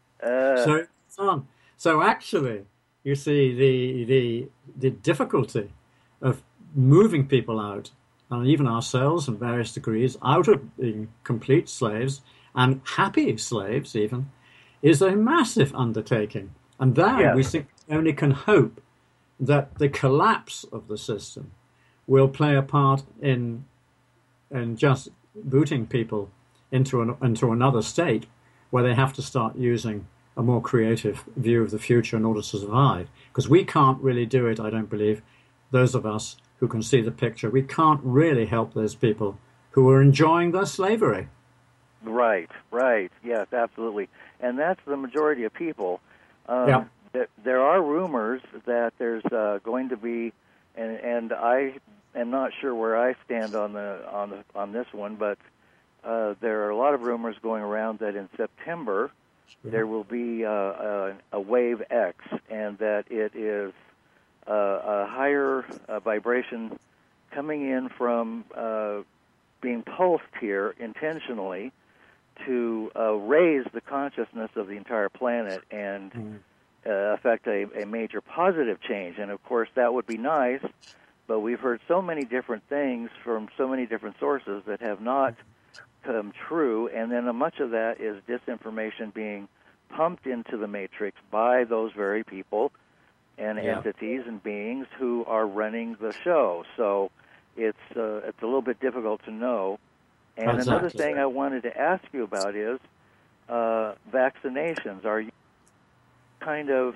So it's on. So actually, you see the difficulty of moving people out, and even ourselves in various degrees, out of being complete slaves and happy slaves even, is a massive undertaking. And then we only can hope that the collapse of the system will play a part in just booting people into another state where they have to start using a more creative view of the future in order to survive. Because we can't really do it, I don't believe, those of us who can see the picture, we can't really help those people who are enjoying their slavery. Right, yes, absolutely. And that's the majority of people. There are rumors that there's going to be, and I am not sure where I stand on this one, but there are a lot of rumors going around that in September there will be a wave X, and that it is a higher vibration coming in from being pulsed here intentionally to raise the consciousness of the entire planet and affect a major positive change. And of course, that would be nice, but we've heard so many different things from so many different sources that have not come true, and then much of that is disinformation being pumped into the matrix by those very people and entities and beings who are running the show. So it's a little bit difficult to know. And Exactly. Another thing I wanted to ask you about is vaccinations. Are you kind of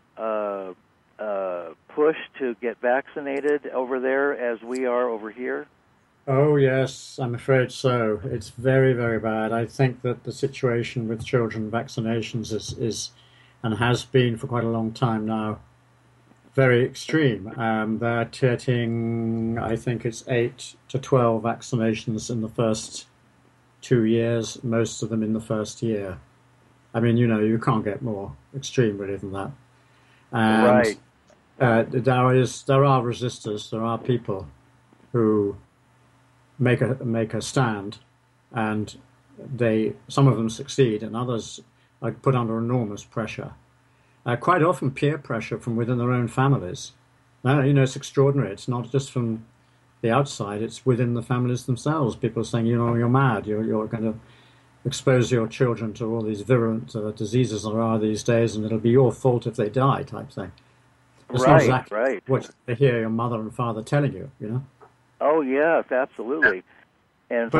pushed to get vaccinated over there as we are over here? Oh, yes, I'm afraid so. It's very, very bad. I think that the situation with children vaccinations is and has been for quite a long time now, very extreme. They're getting, I think it's 8 to 12 vaccinations in the first 2 years, most of them in the first year. I mean, you can't get more extreme really than that. And, right. There are resistors, there are people who make a stand, and some of them succeed, and others are put under enormous pressure. Quite often peer pressure from within their own families. Now, it's extraordinary. It's not just from the outside; it's within the families themselves. People are saying, you're mad. You're going to expose your children to all these virulent diseases there are these days, and it'll be your fault if they die, type thing. It's not exactly what they hear your mother and father telling you. Oh yes, absolutely. And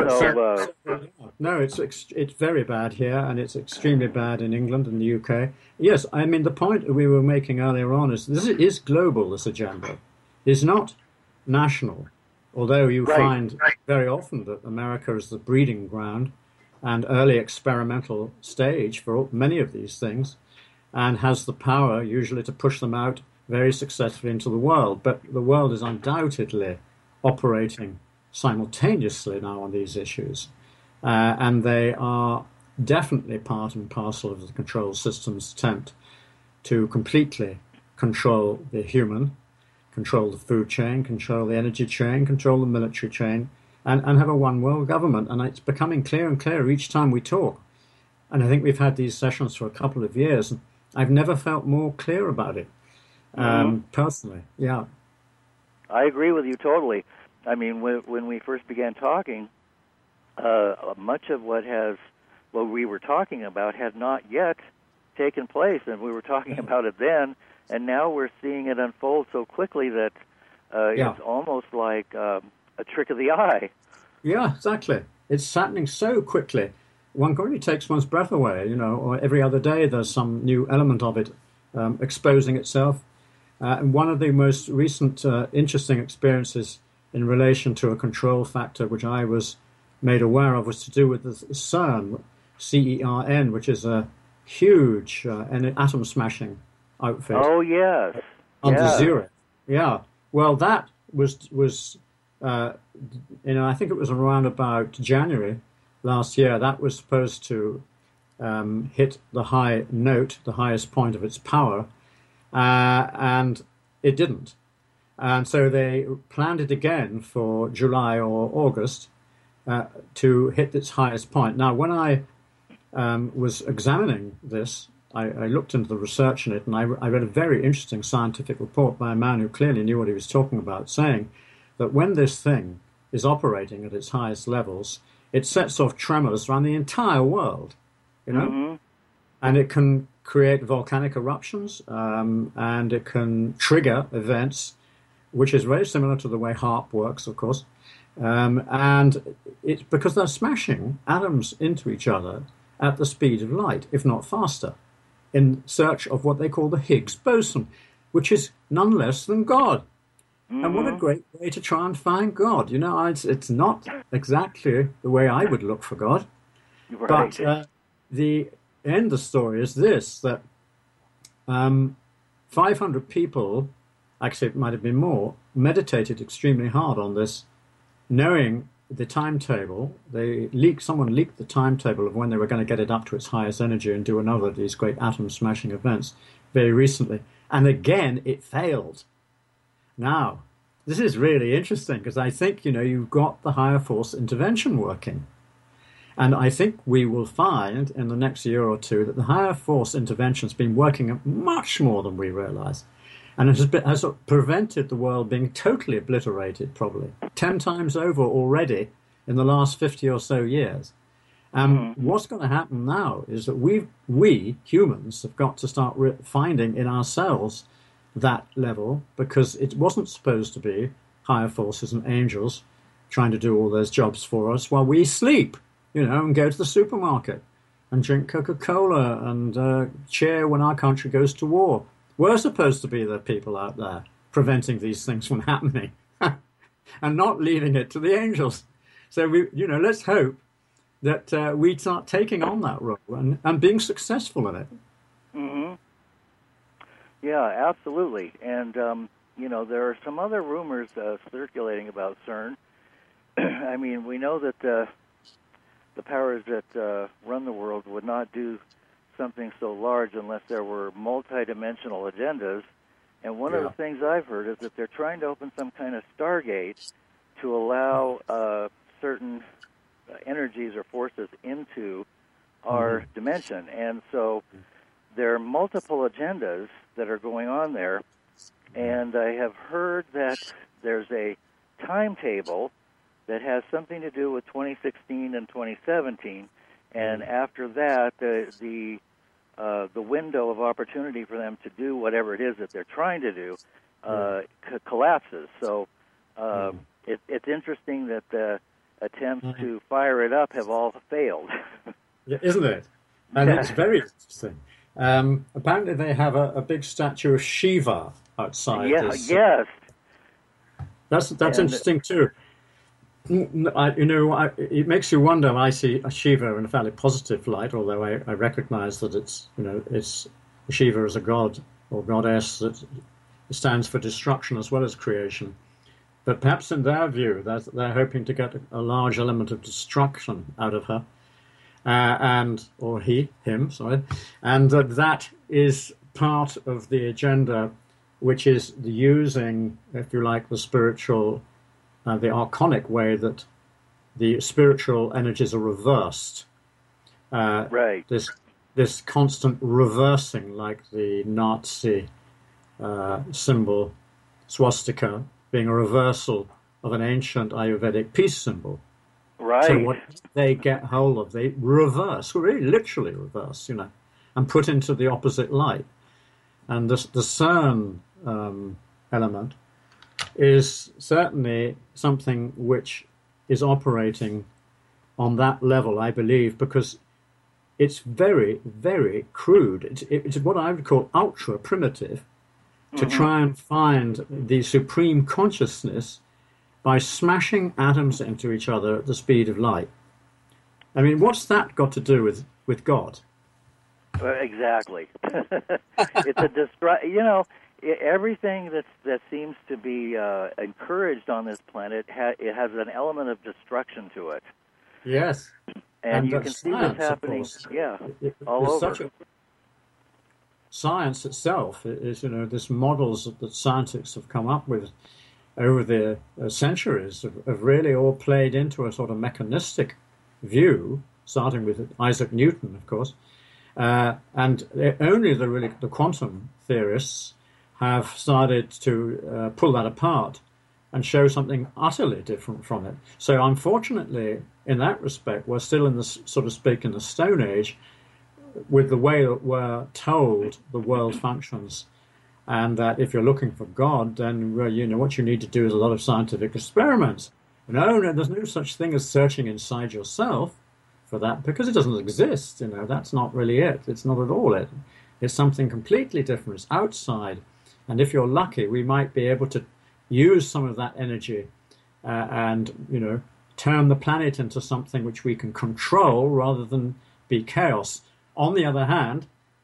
no, it's very bad here, and it's extremely bad in England and the UK. Yes, I mean the point we were making earlier on is this is global. This agenda is not national, although you find very often that America is the breeding ground and early experimental stage for many of these things, and has the power usually to push them out very successfully into the world. But the world is undoubtedly operating simultaneously now on these issues, and they are definitely part and parcel of the control system's attempt to completely control the human, control the food chain, control the energy chain, control the military chain, and have a one world government. And it's becoming clearer and clearer each time we talk. And I think we've had these sessions for a couple of years, and I've never felt more clear about it, personally. Yeah. I agree with you totally. I mean, when we first began talking, much of what we were talking about had not yet taken place, and we were talking about it then, and now we're seeing it unfold so quickly that it's almost like a trick of the eye. Yeah, exactly. It's happening so quickly. One really takes one's breath away, or every other day there's some new element of it exposing itself. And one of the most recent interesting experiences in relation to a control factor which I was made aware of was to do with the CERN, CERN, which is a huge atom smashing outfit. Oh, yes. Under Zurich. Yeah. Well, that was I think it was around about January last year. That was supposed to hit the high note, the highest point of its power, and it didn't. And so they planned it again for July or August to hit its highest point. Now, when I was examining this, I looked into the research in it, and I read a very interesting scientific report by a man who clearly knew what he was talking about, saying that when this thing is operating at its highest levels, it sets off tremors around the entire world, and it can create volcanic eruptions, and it can trigger events, which is very similar to the way HAARP works, of course. And it's because they're smashing atoms into each other at the speed of light, if not faster, in search of what they call the Higgs boson, which is none less than God. And what a great way to try and find God. It's not exactly the way I would look for God. Right. But the end of the story is this, that 500 people, actually it might have been more, meditated extremely hard on this, knowing the timetable. Someone leaked the timetable of when they were going to get it up to its highest energy and do another of these great atom smashing events very recently. And again, it failed. Now, this is really interesting because I think, you've got the higher force intervention working. And I think we will find in the next year or two that the higher force intervention has been working much more than we realize. And it has prevented the world being totally obliterated, probably 10 times over already in the last 50 or so years. What's going to happen now is that we humans have got to start finding in ourselves that level, because it wasn't supposed to be higher forces and angels trying to do all those jobs for us while we sleep, and go to the supermarket and drink Coca-Cola and cheer when our country goes to war. We're supposed to be the people out there preventing these things from happening and not leaving it to the angels. So let's hope that we start taking on that role and being successful in it. Mm-hmm. Yeah, absolutely. And, there are some other rumors circulating about CERN. I mean, we know that the powers that run the world would not do something so large unless there were multidimensional agendas. And one of the things I've heard is that they're trying to open some kind of Stargate to allow certain energies or forces into our dimension. And so there are multiple agendas that are going on there. And I have heard that there's a timetable that has something to do with 2016 and 2017. And after that, the window of opportunity for them to do whatever it is that they're trying to do collapses. So it's interesting that the attempts to fire it up have all failed. Yeah, isn't it? And it's very interesting. Apparently they have a big statue of Shiva outside. Yes. That's interesting too. It makes you wonder. I see Shiva in a fairly positive light, although I recognize that it's Shiva as a god or goddess that stands for destruction as well as creation. But perhaps in their view, they're hoping to get a large element of destruction out of her, and that is part of the agenda, which is using, if you like, the spiritual. The archonic way that the spiritual energies are reversed. Right. This constant reversing, like the Nazi symbol, swastika, being a reversal of an ancient Ayurvedic peace symbol. Right. So what they get hold of, they reverse, really literally reverse, and put into the opposite light. And the CERN element is certainly something which is operating on that level, I believe, because it's very, very crude. It's what I would call ultra primitive to try and find the supreme consciousness by smashing atoms into each other at the speed of light. I mean, what's that got to do with God? Exactly. It's a everything that seems to be encouraged on this planet, it has an element of destruction to it. Yes. And you can see this happening, all over. Science itself is, this models that scientists have come up with over the centuries have really all played into a sort of mechanistic view, starting with Isaac Newton, of course, and only the quantum theorists have started to pull that apart and show something utterly different from it. So unfortunately, in that respect, we're still in the, so to speak, in the Stone Age with the way that we're told the world functions. And that if you're looking for God, then what you need to do is a lot of scientific experiments. No, there's no such thing as searching inside yourself for that, because it doesn't exist. That's not really it. It's not at all it. It's something completely different. It's outside. And if you're lucky, we might be able to use some of that energy and, turn the planet into something which we can control rather than be chaos. On the other hand,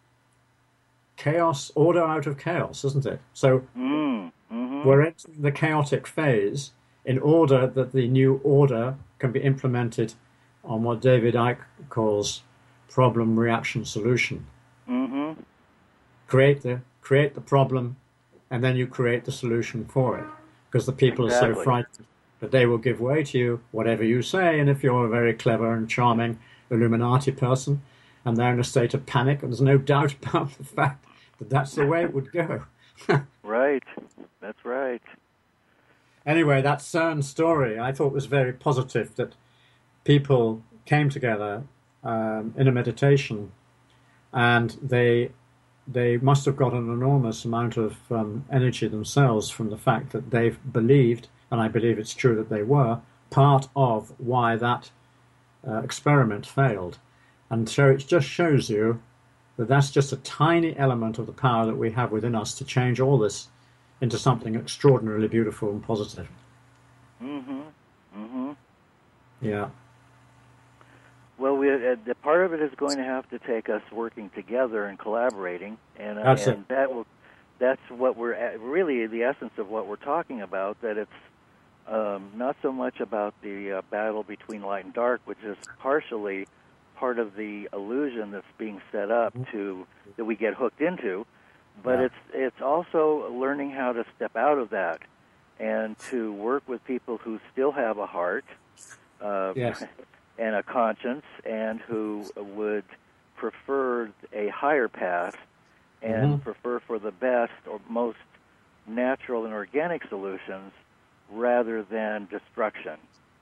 chaos, order out of chaos, isn't it? So we're entering the chaotic phase in order that the new order can be implemented on what David Icke calls problem, reaction, solution. Mm-hmm. Create the problem, and then you create the solution for it. Because the people are so frightened that they will give way to you, whatever you say. And if you're a very clever and charming Illuminati person, and they're in a state of panic, and there's no doubt about the fact that that's the way it would go. Right. That's right. Anyway, that CERN story I thought was very positive, that people came together in a meditation, and they must have got an enormous amount of energy themselves from the fact that they've believed, and I believe it's true that they were, part of why that experiment failed. And so it just shows you that that's just a tiny element of the power that we have within us to change all this into something extraordinarily beautiful and positive. Mm-hmm. Mm-hmm. Yeah. Well, the part of it is going to have to take us working together and collaborating, and that's what we're at, really the essence of what we're talking about. That it's not so much about the battle between light and dark, which is partially part of the illusion that's being set up that we get hooked into, but it's also learning how to step out of that and to work with people who still have a heart. Yes. And a conscience, and who would prefer a higher path and prefer for the best or most natural and organic solutions rather than destruction.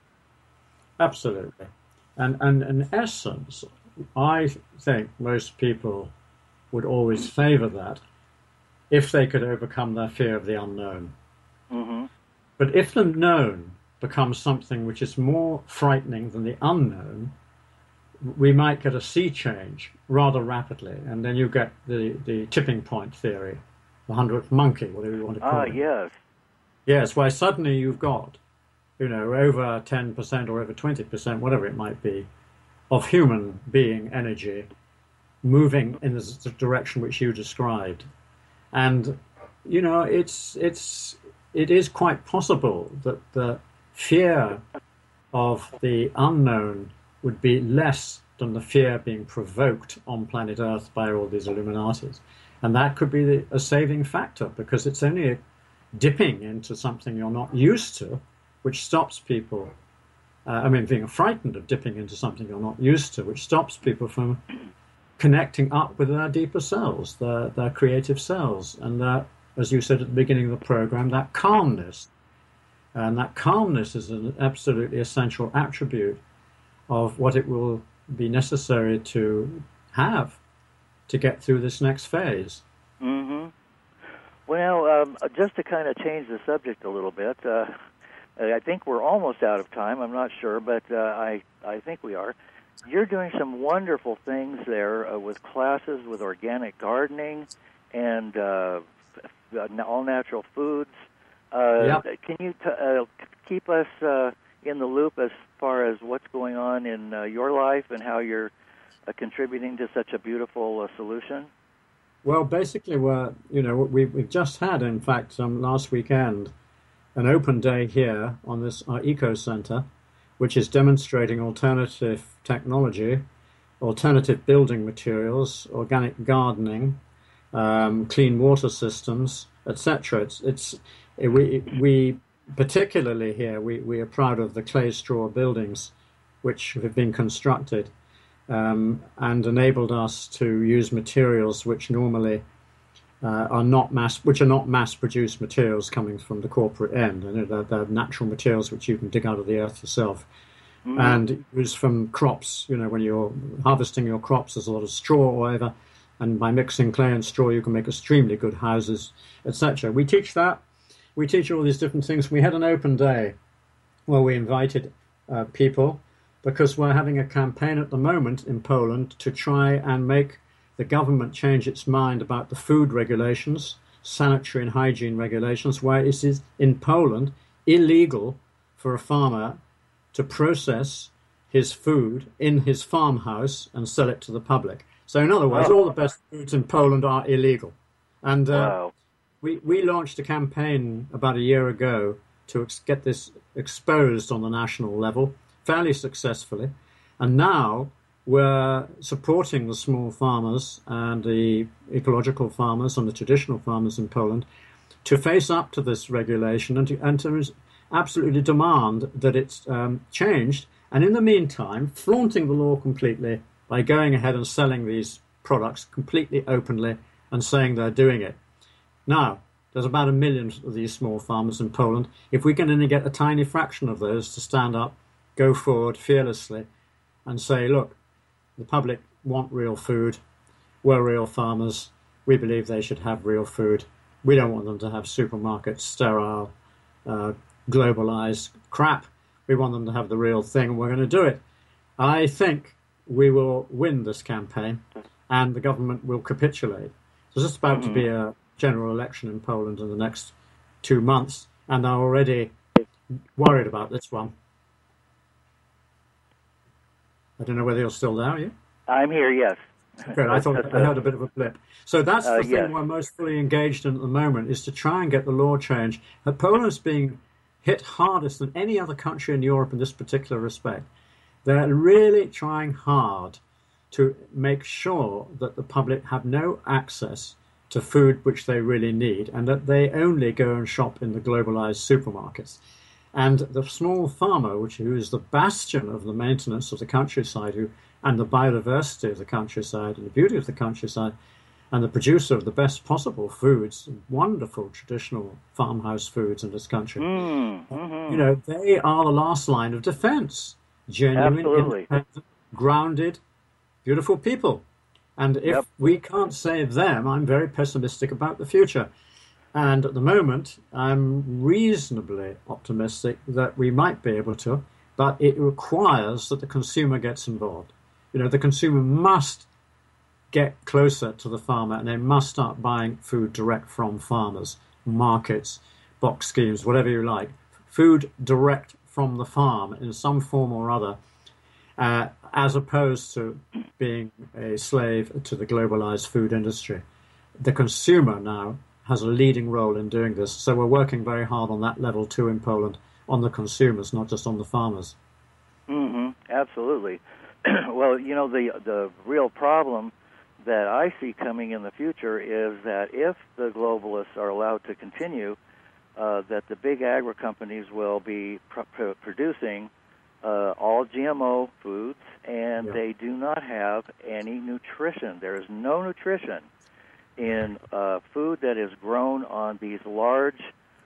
Absolutely. And in essence, I think most people would always favor that if they could overcome their fear of the unknown. Mm-hmm. But if the known becomes something which is more frightening than the unknown, we might get a sea change rather rapidly, and then you get the tipping point theory, the 100th monkey, whatever you want to call it. Yes. Yes, where suddenly you've got, over 10% or over 20%, whatever it might be, of human being energy moving in the direction which you described. And, it is quite possible that the fear of the unknown would be less than the fear being provoked on planet Earth by all these Illuminatis. And that could be a saving factor, because it's only dipping into something you're not used to, which stops people, being frightened of dipping into something you're not used to, which stops people from connecting up with their deeper selves, their creative selves, and that, as you said at the beginning of the program, that calmness. And that calmness is an absolutely essential attribute of what it will be necessary to have to get through this next phase. Mm-hmm. Well, just to kind of change the subject a little bit, I think we're almost out of time. I'm not sure, but I think we are. You're doing some wonderful things there with classes with organic gardening and all-natural foods. Can you keep us in the loop as far as what's going on in your life and how you're contributing to such a beautiful solution? Well, basically, we've just had, in fact, last weekend, an open day here on this Eco Center, which is demonstrating alternative technology, alternative building materials, organic gardening, clean water systems, etc. We particularly here, we are proud of the clay straw buildings which have been constructed and enabled us to use materials which normally are not mass-produced materials coming from the corporate end. They're natural materials which you can dig out of the earth yourself. Mm. And use from crops, when you're harvesting your crops, there's a lot of straw or whatever, and by mixing clay and straw you can make extremely good houses, etc. We teach that. We teach all these different things. We had an open day where we invited people, because we're having a campaign at the moment in Poland to try and make the government change its mind about the food regulations, sanitary and hygiene regulations, where it is in Poland illegal for a farmer to process his food in his farmhouse and sell it to the public. So in other words, all the best foods in Poland are illegal. And we launched a campaign about a year ago to get this exposed on the national level. fairly successfully. And now we're supporting the small farmers and the ecological farmers and the traditional farmers in Poland to face up to this regulation and to absolutely demand that it's changed. And in the meantime, flaunting the law completely by going ahead and selling these products completely openly and saying they're doing it. Now, there's about 1 million of these small farmers in Poland. If we can only get a tiny fraction of those to stand up, go forward fearlessly and say, look, the public want real food. We're real farmers. We believe they should have real food. We don't want them to have supermarkets, sterile, globalized crap. We want them to have the real thing, and we're going to do it. I think we will win this campaign, and the government will capitulate. There's just about to be a general election in Poland in the next 2 months, and I'm already worried about this one. I don't know whether you're still there, are you? I'm here, yes. Good. I thought I heard a bit of a blip. So that's the thing we're most fully engaged in at the moment, is to try and get the law changed. Poland's being hit hardest than any other country in Europe in this particular respect. They're really trying hard to make sure that the public have no access to food which they really need, and that they only go and shop in the globalized supermarkets. And the small farmer, who is the bastion of the maintenance of the countryside, and the biodiversity of the countryside, and the beauty of the countryside, and the producer of the best possible foods, wonderful traditional farmhouse foods in this country. They are the last line of defense. Genuine, independent, grounded, beautiful people. And if we can't save them, I'm very pessimistic about the future. And at the moment, I'm reasonably optimistic that we might be able to, but it requires that the consumer gets involved. The consumer must get closer to the farmer, and they must start buying food direct from farmers, markets, box schemes, whatever you like. Food direct from the farm in some form or other, as opposed to being a slave to the globalized food industry. The consumer now has a leading role in doing this. So we're working very hard on that level too in Poland, on the consumers, not just on the farmers. Absolutely. Well, the real problem that I see coming in the future is that if the globalists are allowed to continue, that the big agri companies will be producing all GMO foods, and they do not have any nutrition. There is no nutrition in food that is grown on these large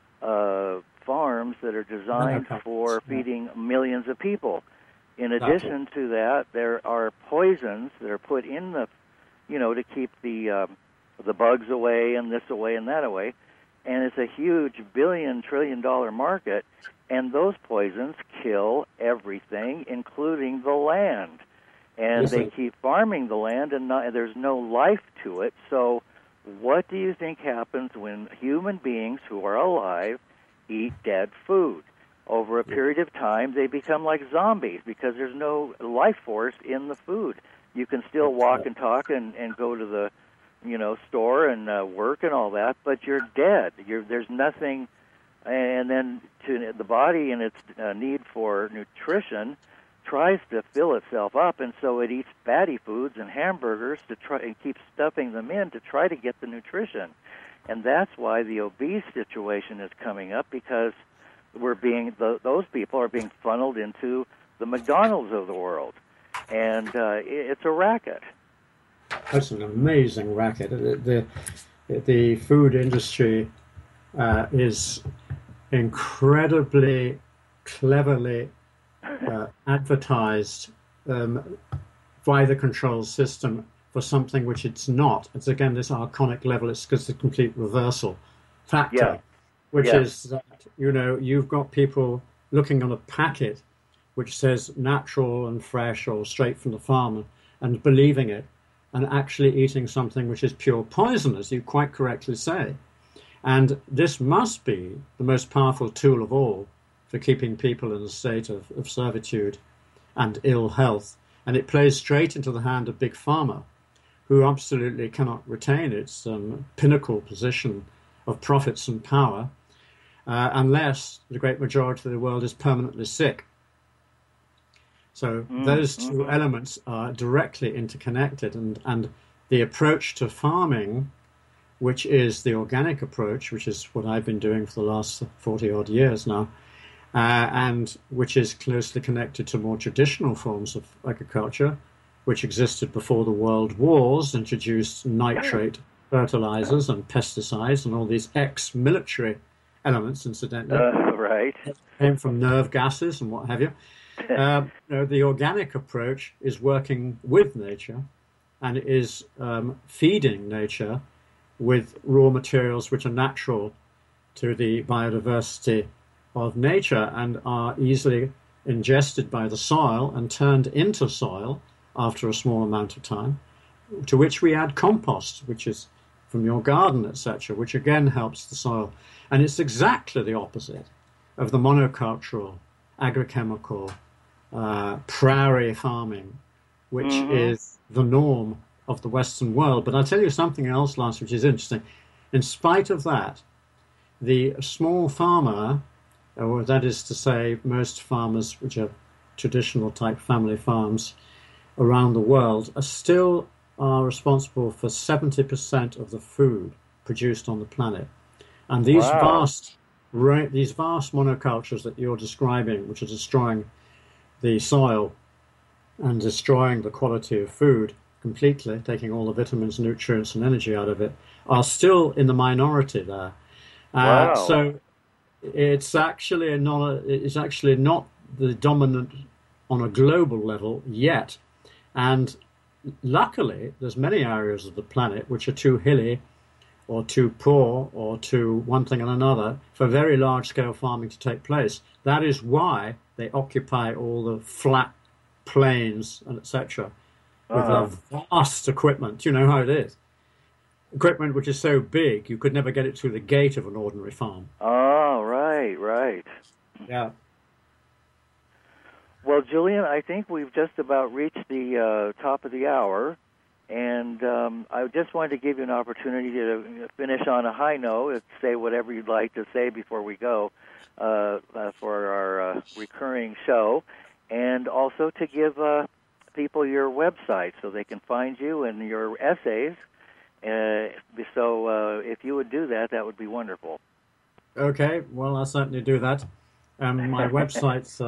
farms that are designed for feeding millions of people. In addition to that, there are poisons that are put in the, to keep the bugs away and this away and that away. And it's a huge billion-trillion-dollar market, and those poisons kill everything, including the land. And they keep farming the land, and there's no life to it. So what do you think happens when human beings who are alive eat dead food? Over a period of time, they become like zombies because there's no life force in the food. You can still walk and talk and go to the store and work and all that, but you're dead. There's nothing, and then the body in its need for nutrition tries to fill itself up, and so it eats fatty foods and hamburgers to try and keep stuffing them in to try to get the nutrition. And that's why the obese situation is coming up, because those people are being funneled into the McDonald's of the world, and it's a racket. That's an amazing racket. The food industry is incredibly cleverly advertised by the control system for something which it's not. It's again this archonic level. It's because the complete reversal factor, which is that you've got people looking on a packet which says natural and fresh or straight from the farm and believing it, and actually eating something which is pure poison, as you quite correctly say. And this must be the most powerful tool of all for keeping people in a state of servitude and ill health. And it plays straight into the hand of Big Pharma, who absolutely cannot retain its pinnacle position of profits and power unless the great majority of the world is permanently sick. So those two elements are directly interconnected, and the approach to farming, which is the organic approach, which is what I've been doing for the last 40-odd years now, and which is closely connected to more traditional forms of agriculture, which existed before the world wars, introduced nitrate fertilizers and pesticides and all these ex-military elements, incidentally. Right. Came from nerve gases and what have you. The organic approach is working with nature, and it is feeding nature with raw materials which are natural to the biodiversity of nature and are easily ingested by the soil and turned into soil after a small amount of time, to which we add compost, which is from your garden, etc., which again helps the soil. And it's exactly the opposite of the monocultural, agrochemical, prairie farming, which is the norm of the Western world. But I'll tell you something else, Lance, which is interesting. In spite of that, the small farmer, or that is to say, most farmers, which are traditional type family farms around the world, are responsible for 70% of the food produced on the planet. And these vast monocultures that you're describing, which are destroying the soil and destroying the quality of food completely, taking all the vitamins, nutrients, and energy out of it, are still in the minority there. So it's actually not the dominant on a global level yet. And luckily, there's many areas of the planet which are too hilly or too poor or too one thing and another for very large-scale farming to take place. That is why they occupy all the flat plains and etc. with a vast equipment. You know how it is. Equipment which is so big you could never get it through the gate of an ordinary farm. Oh, right. Yeah. Well, Julian, I think we've just about reached the top of the hour, and I just wanted to give you an opportunity to finish on a high note, say whatever you'd like to say before we go for our recurring show, and also to give people your website so they can find you and your essays. So if you would do that, that would be wonderful. Okay, well, I'll certainly do that. My website's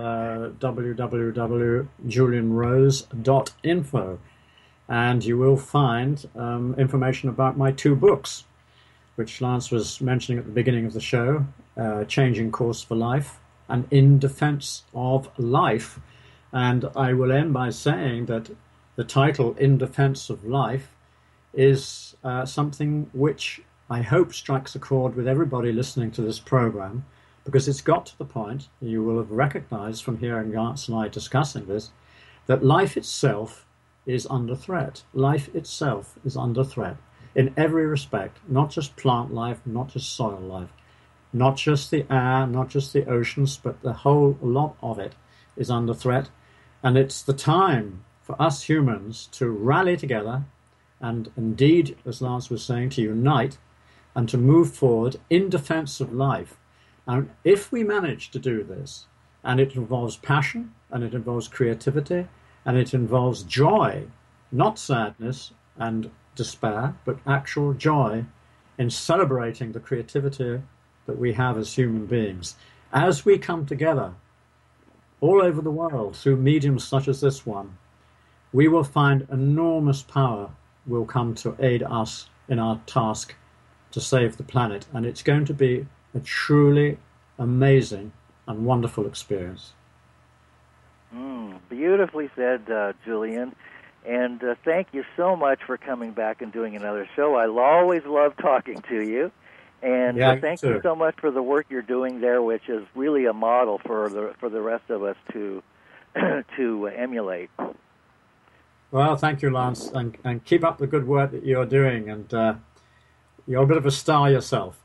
www.julianrose.info, and you will find information about my two books, which Lance was mentioning at the beginning of the show, Changing Course for Life and In Defense of Life. And I will end by saying that the title, In Defense of Life, is something which I hope strikes a chord with everybody listening to this program, because it's got to the point, you will have recognized from hearing Lance and I discussing this, that life itself is under threat. Life itself is under threat in every respect, not just plant life, not just soil life, not just the air, not just the oceans, but the whole lot of it is under threat. And it's the time for us humans to rally together and indeed, as Lance was saying, to unite and to move forward in defense of life. And if we manage to do this, and it involves passion, and it involves creativity, and it involves joy, not sadness and despair, but actual joy in celebrating the creativity that we have as human beings. As we come together all over the world through mediums such as this one, we will find enormous power will come to aid us in our task to save the planet. And it's going to be a truly amazing and wonderful experience. Beautifully said, Julian. And thank you so much for coming back and doing another show. I always love talking to you. And thank you so much for the work you're doing there, which is really a model for the rest of us to emulate. Well, thank you, Lance, and keep up the good work that you're doing. And you're a bit of a star yourself.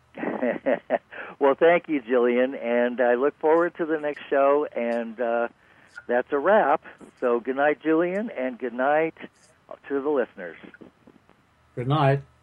Well, thank you, Jillian, and I look forward to the next show, and that's a wrap. So good night, Jillian, and good night to the listeners. Good night.